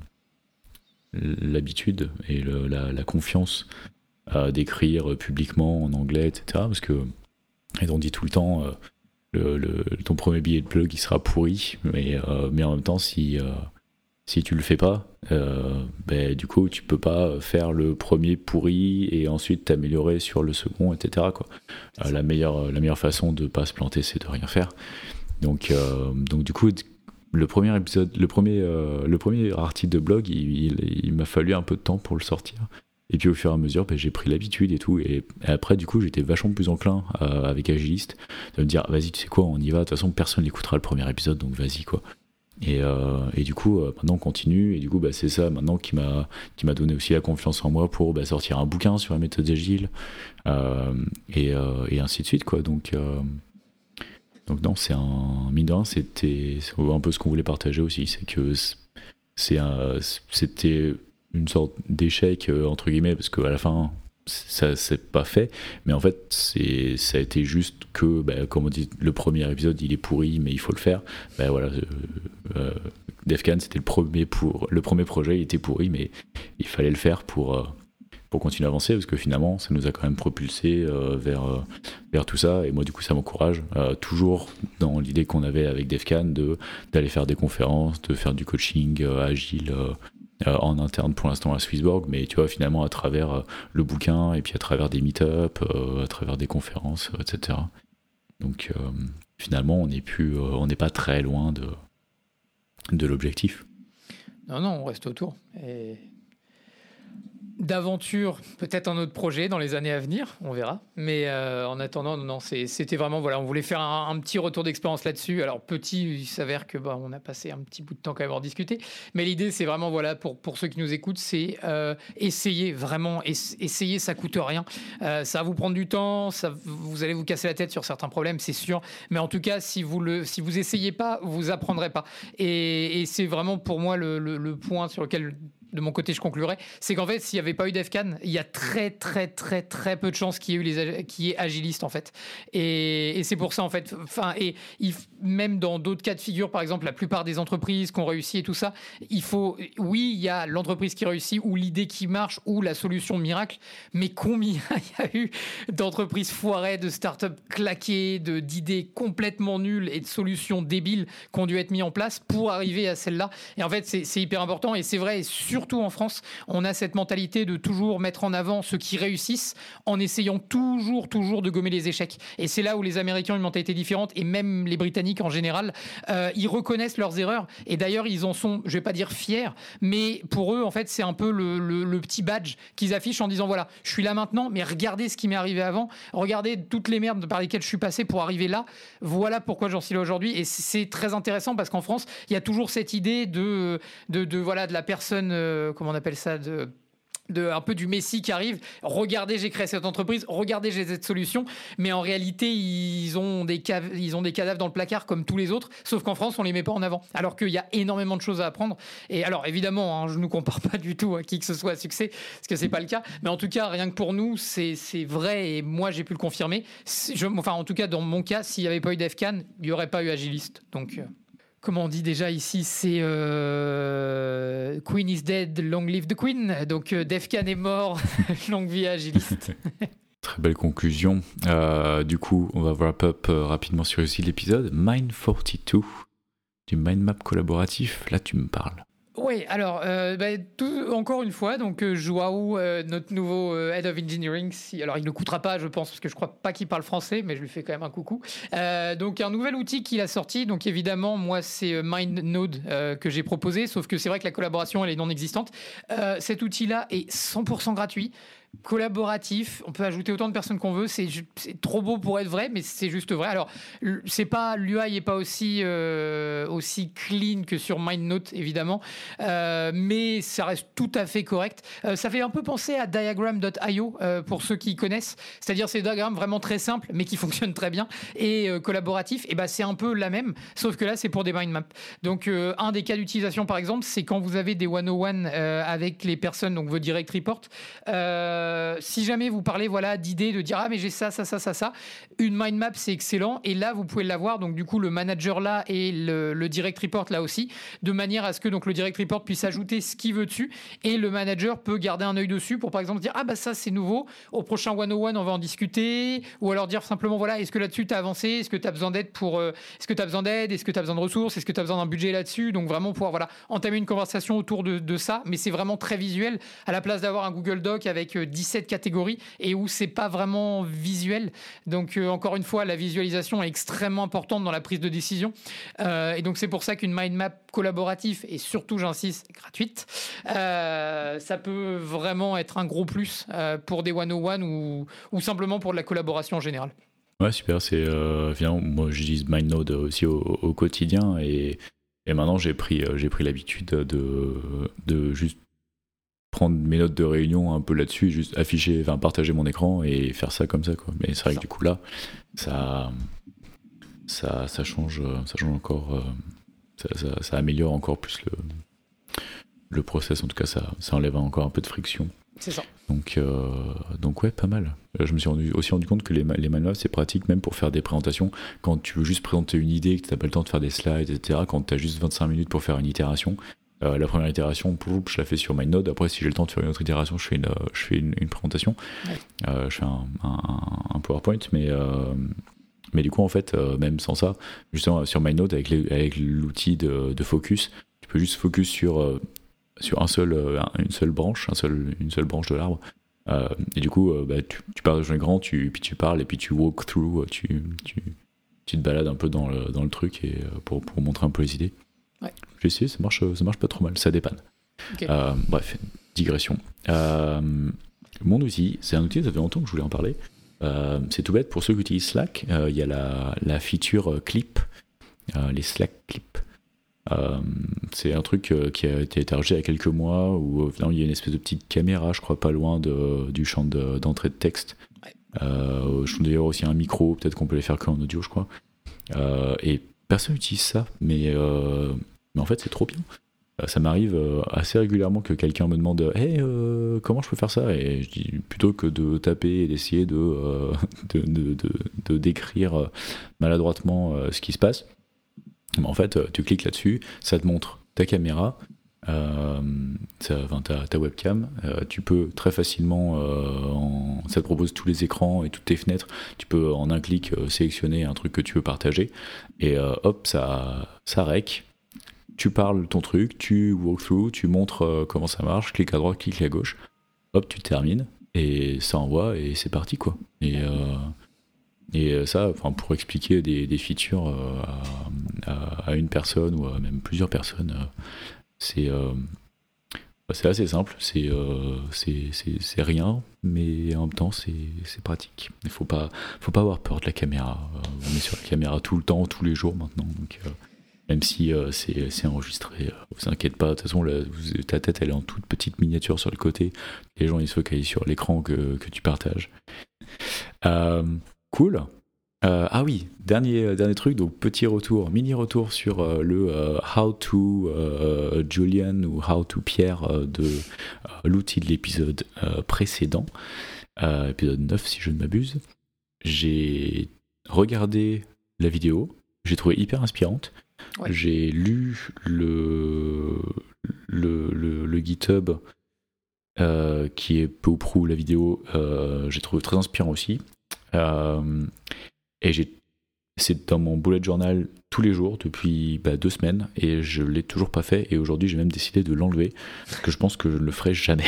l'habitude et le, la, la confiance euh, d'écrire publiquement en anglais, et cetera. Parce que et on dit tout le temps euh, Le, le, ton premier billet de blog il sera pourri, mais, euh, mais en même temps si, euh, si tu le fais pas, euh, ben, du coup tu peux pas faire le premier pourri et ensuite t'améliorer sur le second, et cetera quoi. Euh, la, meilleure, la meilleure façon de pas se planter, c'est de rien faire. Donc, euh, donc du coup le premier épisode, le premier, euh, le premier article de blog il, il, il m'a fallu un peu de temps pour le sortir. Et puis au fur et à mesure, bah, j'ai pris l'habitude et tout. Et, et après, du coup, j'étais vachement plus enclin euh, avec Agilist de me dire, vas-y, tu sais quoi, on y va. De toute façon, personne n'écoutera le premier épisode, donc vas-y, quoi. Et, euh, et du coup, euh, maintenant, on continue. Et du coup, bah, c'est ça maintenant qui m'a, qui m'a donné aussi la confiance en moi pour bah, sortir un bouquin sur la méthode agile euh, et, euh, et ainsi de suite, quoi. Donc, euh, donc non, c'est un... Mine de rien, c'était c'est un peu ce qu'on voulait partager aussi. C'est que c'est un, c'était... une sorte d'échec euh, entre guillemets, parce qu'à la fin ça c'est pas fait, mais en fait c'est ça a été juste que bah, comme on dit, le premier épisode il est pourri mais il faut le faire. Bah, voilà, euh, euh, DevCan c'était le premier pour le premier projet, il était pourri mais il fallait le faire pour euh, pour continuer à avancer, parce que finalement, ça nous a quand même propulsé euh, vers, euh, vers tout ça. Et moi, du coup, ça m'encourage, euh, toujours dans l'idée qu'on avait avec DevCan, de, d'aller faire des conférences, de faire du coaching euh, agile euh, euh, en interne pour l'instant à Swissborg, mais tu vois, finalement, à travers euh, le bouquin, et puis à travers des meet-up, euh, à travers des conférences, euh, et cetera. Donc, euh, finalement, on n'est plus, euh, on n'est pas très loin de, de l'objectif. Non, non, on reste autour. Et... d'aventure, peut-être un autre projet dans les années à venir, on verra. Mais euh, en attendant, non, non, c'est, c'était vraiment, voilà, on voulait faire un, un petit retour d'expérience là-dessus. Alors petit, il s'avère que bah, on a passé un petit bout de temps quand même à en discuter. Mais l'idée, c'est vraiment, voilà, pour, pour ceux qui nous écoutent, c'est euh, essayer, vraiment, es, essayer, ça coûte rien. Euh, ça va vous prendre du temps, ça, vous allez vous casser la tête sur certains problèmes, c'est sûr. Mais en tout cas, si vous le, si vous essayez pas, vous apprendrez pas. Et, et c'est vraiment pour moi le, le, le point sur lequel... de mon côté, je conclurai, c'est qu'en fait, s'il n'y avait pas eu DevCan, il y a très, très, très, très peu de chances qu'il y ait eu les, qu'il y ait Agiliste, en fait. Et, et c'est pour ça, en fait, enfin, et il, même dans d'autres cas de figure, par exemple, la plupart des entreprises qui ont réussi et tout ça, il faut, oui, il y a l'entreprise qui réussit, ou l'idée qui marche, ou la solution miracle, mais combien il y a eu d'entreprises foirées, de startups claquées, de, d'idées complètement nulles et de solutions débiles qui ont dû être mises en place pour arriver à celle-là. Et en fait, c'est, c'est hyper important, et c'est vrai, et sur surtout en France, on a cette mentalité de toujours mettre en avant ceux qui réussissent en essayant toujours, toujours de gommer les échecs. Et c'est là où les Américains ont une mentalité différente, et même les Britanniques en général, euh, ils reconnaissent leurs erreurs. Et d'ailleurs, ils en sont, je vais pas dire fiers, mais pour eux, en fait, c'est un peu le, le, le petit badge qu'ils affichent en disant, voilà, je suis là maintenant, mais regardez ce qui m'est arrivé avant, regardez toutes les merdes par lesquelles je suis passé pour arriver là, voilà pourquoi j'en suis là aujourd'hui. Et c'est très intéressant parce qu'en France, il y a toujours cette idée de, de, de, voilà, de la personne... Euh, comment on appelle ça, de, de un peu du Messie qui arrive. Regardez, j'ai créé cette entreprise. Regardez, j'ai cette solution. Mais en réalité, ils ont des cav- ils ont des cadavres dans le placard comme tous les autres. Sauf qu'en France, on les met pas en avant. Alors qu'il y a énormément de choses à apprendre. Et alors, évidemment, hein, je ne nous compare pas du tout à qui que ce soit à succès, parce que c'est pas le cas. Mais en tout cas, rien que pour nous, c'est c'est vrai. Et moi, j'ai pu le confirmer. Je, enfin, en tout cas, dans mon cas, s'il n'y avait pas eu DevCan, il n'y aurait pas eu Agiliste. Donc. Euh... Comment on dit déjà ici, c'est euh, Queen is dead, long live the Queen. Donc euh, DevCan est mort, longue vie à Agiliste. Très belle conclusion. Euh, du coup, on va wrap up euh, rapidement sur aussi l'épisode. Mind quarante-deux, du mind map collaboratif. Là, tu me parles. Oui, alors, euh, bah, tout, encore une fois, donc euh, Joao, euh, notre nouveau euh, Head of Engineering, si, alors il ne coûtera pas, je pense, parce que je ne crois pas qu'il parle français, mais je lui fais quand même un coucou. Euh, donc, un nouvel outil qu'il a sorti, donc évidemment, moi, c'est MindNode euh, que j'ai proposé, sauf que c'est vrai que la collaboration, elle est non existante. Euh, cet outil-là est cent pour cent gratuit. Collaboratif, on peut ajouter autant de personnes qu'on veut, c'est, c'est trop beau pour être vrai, mais c'est juste vrai. Alors, c'est pas, l'U I n'est pas aussi, euh, aussi clean que sur MindNote, évidemment, euh, mais ça reste tout à fait correct. Euh, ça fait un peu penser à diagram point i o euh, pour ceux qui connaissent, c'est-à-dire c'est des diagrammes vraiment très simples, mais qui fonctionnent très bien, et euh, collaboratif, et ben c'est un peu la même, sauf que là, c'est pour des mind maps. Donc, euh, un des cas d'utilisation, par exemple, c'est quand vous avez des one oh one euh, avec les personnes, donc vos direct reports, euh, Euh, si jamais vous parlez voilà, d'idées, de dire « Ah, mais j'ai ça, ça, ça, ça, ça », une mind map, c'est excellent. Et là, vous pouvez l'avoir. Donc, du coup, le manager là et le, le direct report là aussi, de manière à ce que donc, le direct report puisse ajouter ce qu'il veut dessus. Et le manager peut garder un œil dessus pour, par exemple, dire « Ah, bah ça, c'est nouveau. Au prochain one oh one, on va en discuter. » Ou alors dire simplement « Voilà, est-ce que là-dessus, tu as avancé ? Est-ce que tu as besoin d'aide pour... Euh, est-ce que tu as besoin d'aide ? Est-ce que tu as besoin de ressources ? Est-ce que tu as besoin d'un budget là-dessus ?» Donc, vraiment pouvoir voilà, entamer une conversation autour de, de ça. Mais c'est vraiment très visuel. À la place d'avoir un Google Doc avec dix-sept catégories et où c'est pas vraiment visuel. Donc euh, encore une fois, la visualisation est extrêmement importante dans la prise de décision. Euh, et donc c'est pour ça qu'une mind map collaborative et surtout, j'insiste, gratuite, euh, ça peut vraiment être un gros plus euh, pour des one oh one ou, ou simplement pour de la collaboration en général. Ouais, super. C'est euh, finalement, moi j'utilise MindNode aussi au, au quotidien et, et maintenant j'ai pris, j'ai pris l'habitude de, de juste prendre mes notes de réunion un peu là-dessus, juste afficher, enfin partager mon écran et faire ça comme ça, quoi. Mais c'est vrai que du coup là, ça, ça, ça change, ça change encore, ça, ça, ça améliore encore plus le, le process. En tout cas, ça, ça enlève encore un peu de friction. C'est ça. Donc, euh, donc ouais, pas mal. Je me suis rendu, aussi rendu compte que les, les mind maps, c'est pratique même pour faire des présentations. Quand tu veux juste présenter une idée, que tu n'as pas le temps de faire des slides, et cetera. Quand tu as juste vingt-cinq minutes pour faire une itération, Euh, la première itération, pouf, je la fais sur MindNode. Après, si j'ai le temps de faire une autre itération, je fais une, je fais une, une présentation. Ouais. Euh, je fais un, un, un PowerPoint, mais, euh, mais du coup, en fait, euh, même sans ça, justement, sur MindNode, avec, les, avec l'outil de, de focus, tu peux juste focus sur, euh, sur un seul, euh, une seule branche, un seul, une seule branche de l'arbre. Euh, et du coup, euh, bah, tu, tu pars dans l'écran, tu, puis tu parles, et puis tu walk through, tu, tu, tu te balades un peu dans le, dans le truc et, pour, pour montrer un peu les idées. Ouais. J'ai essayé, ça marche, ça marche pas trop mal, ça dépanne. Okay. Euh, bref, digression. Euh, mon outil, c'est un outil, ça fait longtemps que je voulais en parler. Euh, c'est tout bête, pour ceux qui utilisent Slack, il euh, y a la, la feature clip, euh, les Slack clips. Euh, c'est un truc euh, qui a été rajouté il y a quelques mois où euh, il y a une espèce de petite caméra, je crois, pas loin de, du champ de, d'entrée de texte. Ouais. Euh, je trouve d'ailleurs aussi un micro, peut-être qu'on peut les faire qu'en audio, je crois. Euh, et personne n'utilise ça, mais, euh, mais en fait c'est trop bien. Euh, ça m'arrive euh, assez régulièrement que quelqu'un me demande hey, euh, comment je peux faire ça, et je dis plutôt que de taper et d'essayer de, euh, de, de, de, de décrire maladroitement euh, ce qui se passe. Mais en fait, tu cliques là-dessus, ça te montre ta caméra, euh, ça, enfin, ta, ta webcam. Euh, tu peux très facilement, euh, en, ça te propose tous les écrans et toutes tes fenêtres. Tu peux en un clic euh, sélectionner un truc que tu veux partager. Et euh, hop, ça, ça rec. Tu parles ton truc, tu walk through, tu montres euh, comment ça marche, clique à droite, clique à gauche. Hop, tu termines et ça envoie et c'est parti, quoi. Et. Euh, Et ça, enfin, pour expliquer des, des features euh, à, à une personne ou à même plusieurs personnes, euh, c'est, euh, c'est assez simple, c'est, euh, c'est, c'est, c'est rien, mais en même temps c'est, c'est pratique. Il ne faut pas, faut pas avoir peur de la caméra. Euh, on est sur la caméra tout le temps, tous les jours maintenant. Donc, euh, même si euh, c'est, c'est enregistré, euh, vous inquiétez pas, de toute façon la, ta tête elle est en toute petite miniature sur le côté. Les gens ils se focalisent sur l'écran que, que tu partages. Euh, Cool. Euh, ah oui, dernier, dernier truc, donc petit retour, mini retour sur euh, le euh, How to euh, Julian ou How to Pierre euh, de euh, l'outil de l'épisode euh, précédent, euh, épisode neuf si je ne m'abuse. J'ai regardé la vidéo, j'ai trouvé hyper inspirante. Ouais. J'ai lu le, le, le, le GitHub euh, qui est peu ou prou la vidéo, euh, j'ai trouvé très inspirant aussi. Euh, et j'ai, c'est dans mon bullet journal tous les jours depuis bah, deux semaines et je l'ai toujours pas fait, et aujourd'hui j'ai même décidé de l'enlever parce que je pense que je ne le ferai jamais.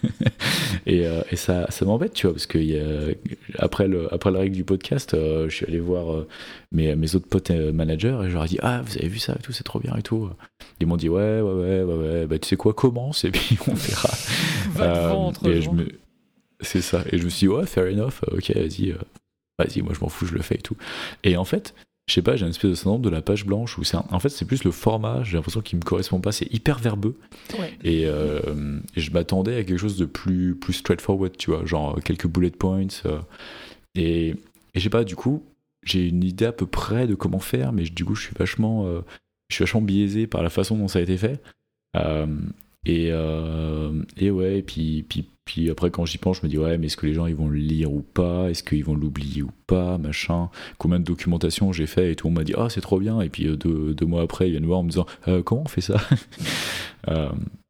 et, euh, et ça, ça m'embête, tu vois, parce que y a, après, le, après la règle du podcast, euh, je suis allé voir euh, mes, mes autres potes euh, managers et je leur ai dit ah vous avez vu ça et tout, c'est trop bien et tout. Ils m'ont dit ouais ouais ouais ouais, ouais. Bah tu sais quoi, commence et puis on verra. Va devant, euh, et je me C'est ça, et je me suis dit, ouais, fair enough, ok, vas-y, euh, vas-y, moi je m'en fous, je le fais et tout. Et en fait, je sais pas, j'ai une espèce de syndrome de la page blanche, où c'est un... en fait, c'est plus le format, j'ai l'impression qu'il me correspond pas, c'est hyper verbeux. Ouais. Et, euh, et je m'attendais à quelque chose de plus, plus straightforward, tu vois, genre quelques bullet points. Euh, et, et je sais pas, du coup, j'ai une idée à peu près de comment faire, mais du coup, je suis vachement, euh, je suis vachement biaisé par la façon dont ça a été fait. Euh, Et, euh, et ouais, et puis, puis, puis après quand j'y pense, je me dis ouais, mais est-ce que les gens ils vont le lire ou pas, est-ce qu'ils vont l'oublier ou pas, machin, combien de documentation j'ai fait, et tout le monde m'a dit ah oh, c'est trop bien, et puis euh, deux, deux mois après ils viennent voir en me disant euh, comment on fait ça. euh,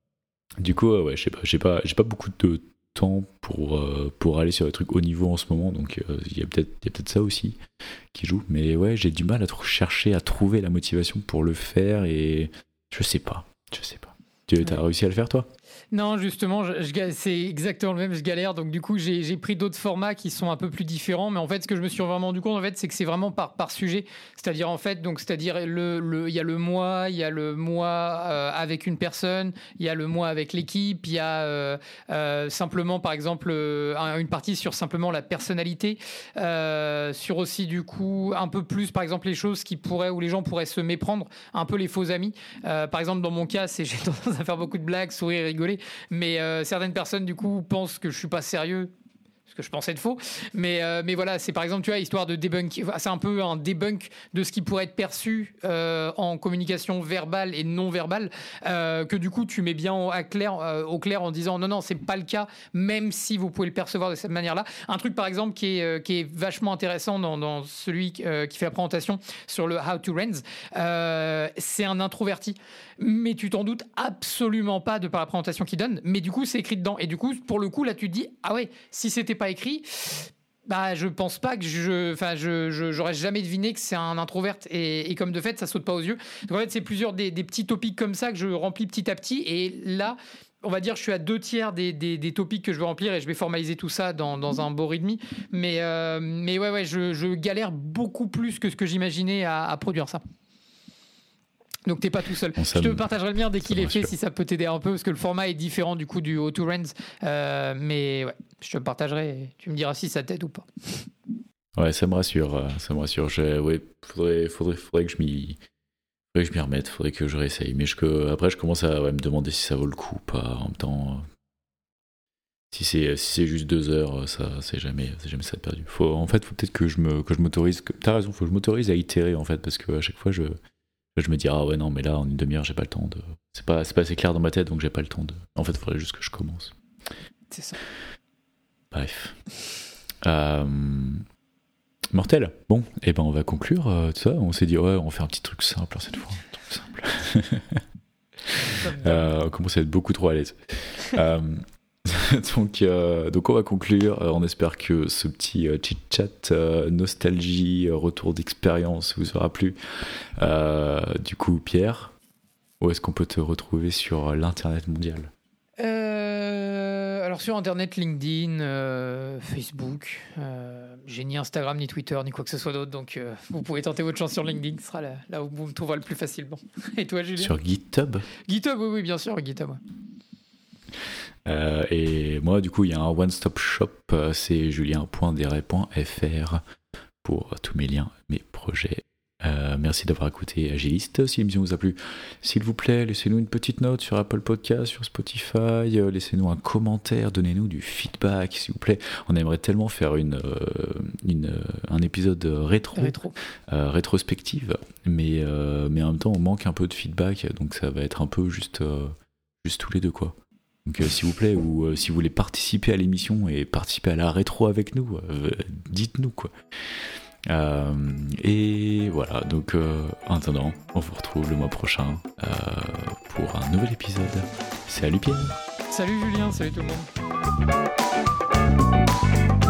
du coup ouais, je sais pas, j'ai pas, j'ai pas beaucoup de temps pour, euh, pour aller sur des trucs haut niveau en ce moment, donc il euh, y a peut-être, y a peut-être ça aussi qui joue, mais ouais, j'ai du mal à trop chercher, à trouver la motivation pour le faire, et je sais pas, je sais pas. Tu as ouais. réussi à le faire, toi ? Non, justement, je, je, c'est exactement le même, je galère. Donc, du coup, j'ai, j'ai pris d'autres formats qui sont un peu plus différents. Mais en fait, ce que je me suis vraiment rendu compte, en fait, c'est que c'est vraiment par, par sujet. C'est-à-dire, en fait, donc, c'est-à-dire, le, le, il y a le mois, il y a le mois euh, avec une personne, il y a le mois avec l'équipe, il y a euh, euh, simplement, par exemple, euh, une partie sur simplement la personnalité, euh, sur aussi, du coup, un peu plus, par exemple, les choses qui pourraient, où les gens pourraient se méprendre, un peu les faux amis. Euh, par exemple, dans mon cas, c'est, j'ai tendance à faire beaucoup de blagues, sourire, rigoler. Mais euh, certaines personnes, du coup, pensent que je suis pas sérieux ce que je pensais être faux, mais, euh, mais voilà, c'est par exemple, tu vois, histoire de debunk, c'est un peu un debunk de ce qui pourrait être perçu euh, en communication verbale et non verbale, euh, que du coup tu mets bien au clair, euh, au clair en disant non, non, c'est pas le cas, même si vous pouvez le percevoir de cette manière-là. Un truc par exemple qui est, euh, qui est vachement intéressant dans, dans celui euh, qui fait la présentation sur le How to Rents, euh, c'est un introverti, mais tu t'en doutes absolument pas de par la présentation qu'il donne, mais du coup c'est écrit dedans, et du coup pour le coup là tu te dis ah ouais, si c'était pas écrit, bah je pense pas que je, enfin je, je j'aurais jamais deviné que c'est un introverte, et, et comme de fait ça saute pas aux yeux. Donc en fait c'est plusieurs des, des petits topics comme ça que je remplis petit à petit, et là on va dire je suis à deux tiers des, des, des topics que je veux remplir, et je vais formaliser tout ça dans, dans un beau readme, mais euh, mais ouais ouais je, je galère beaucoup plus que ce que j'imaginais à, à produire ça. Donc t'es pas tout seul. Bon, je te me... partagerai le mien dès qu'il est fait, si ça peut t'aider un peu, parce que le format est différent du coup du How to Rents, euh, mais ouais, je te le partagerai et tu me diras si ça t'aide ou pas. Ouais, ça me rassure, ça me rassure. Je, ouais, faudrait, faudrait, faudrait que je m'y, faudrait que je m'y remette, faudrait que je réessaye. Mais je, que, après, je commence à ouais, me demander si ça vaut le coup ou pas. En même temps, si c'est, si c'est juste deux heures, ça, c'est jamais, c'est jamais ça de perdu. Faut, en fait, faut peut-être que je me, que je m'autorise. Que, t'as raison, faut que je m'autorise à itérer en fait, parce que à chaque fois, je je me dis ah ouais non mais là en une demi-heure j'ai pas le temps de, c'est pas c'est pas assez clair dans ma tête, donc j'ai pas le temps de, en fait il faudrait juste que je commence. C'est ça. Bref, euh... mortel. Bon, et eh ben on va conclure euh, tout ça. On s'est dit ouais on fait un petit truc simple cette fois, un truc simple. euh, on commence à être beaucoup trop à l'aise. euh... donc, euh, donc on va conclure. Euh, on espère que ce petit euh, chit-chat, euh, nostalgie, euh, retour d'expérience vous aura plu. Euh, du coup, Pierre, où est-ce qu'on peut te retrouver sur l'internet mondial ? euh, Alors sur internet, LinkedIn, euh, Facebook. Euh, j'ai ni Instagram, ni Twitter, ni quoi que ce soit d'autre. Donc euh, vous pouvez tenter votre chance sur LinkedIn. Ce sera là, là où vous me trouverez le plus facilement. Et toi, Julien ? Sur GitHub ? GitHub, oui, oui, bien sûr, GitHub. Ouais. Euh, et moi, du coup, il y a un one-stop shop, euh, c'est julien point deret point f r pour euh, tous mes liens, mes projets. Euh, merci d'avoir écouté Agiliste. Si l'émission vous a plu, s'il vous plaît, laissez-nous une petite note sur Apple Podcast, sur Spotify, euh, laissez-nous un commentaire, donnez-nous du feedback, s'il vous plaît. On aimerait tellement faire une, euh, une, euh, un épisode rétro, rétro. Euh, rétrospective, mais, euh, mais en même temps, on manque un peu de feedback, donc ça va être un peu juste, euh, juste tous les deux, quoi. Donc euh, s'il vous plaît, ou euh, si vous voulez participer à l'émission et participer à la rétro avec nous, euh, dites-nous quoi. Euh, et voilà, donc euh, en attendant, on vous retrouve le mois prochain euh, pour un nouvel épisode. Salut Pierre. Salut Julien, salut tout le monde.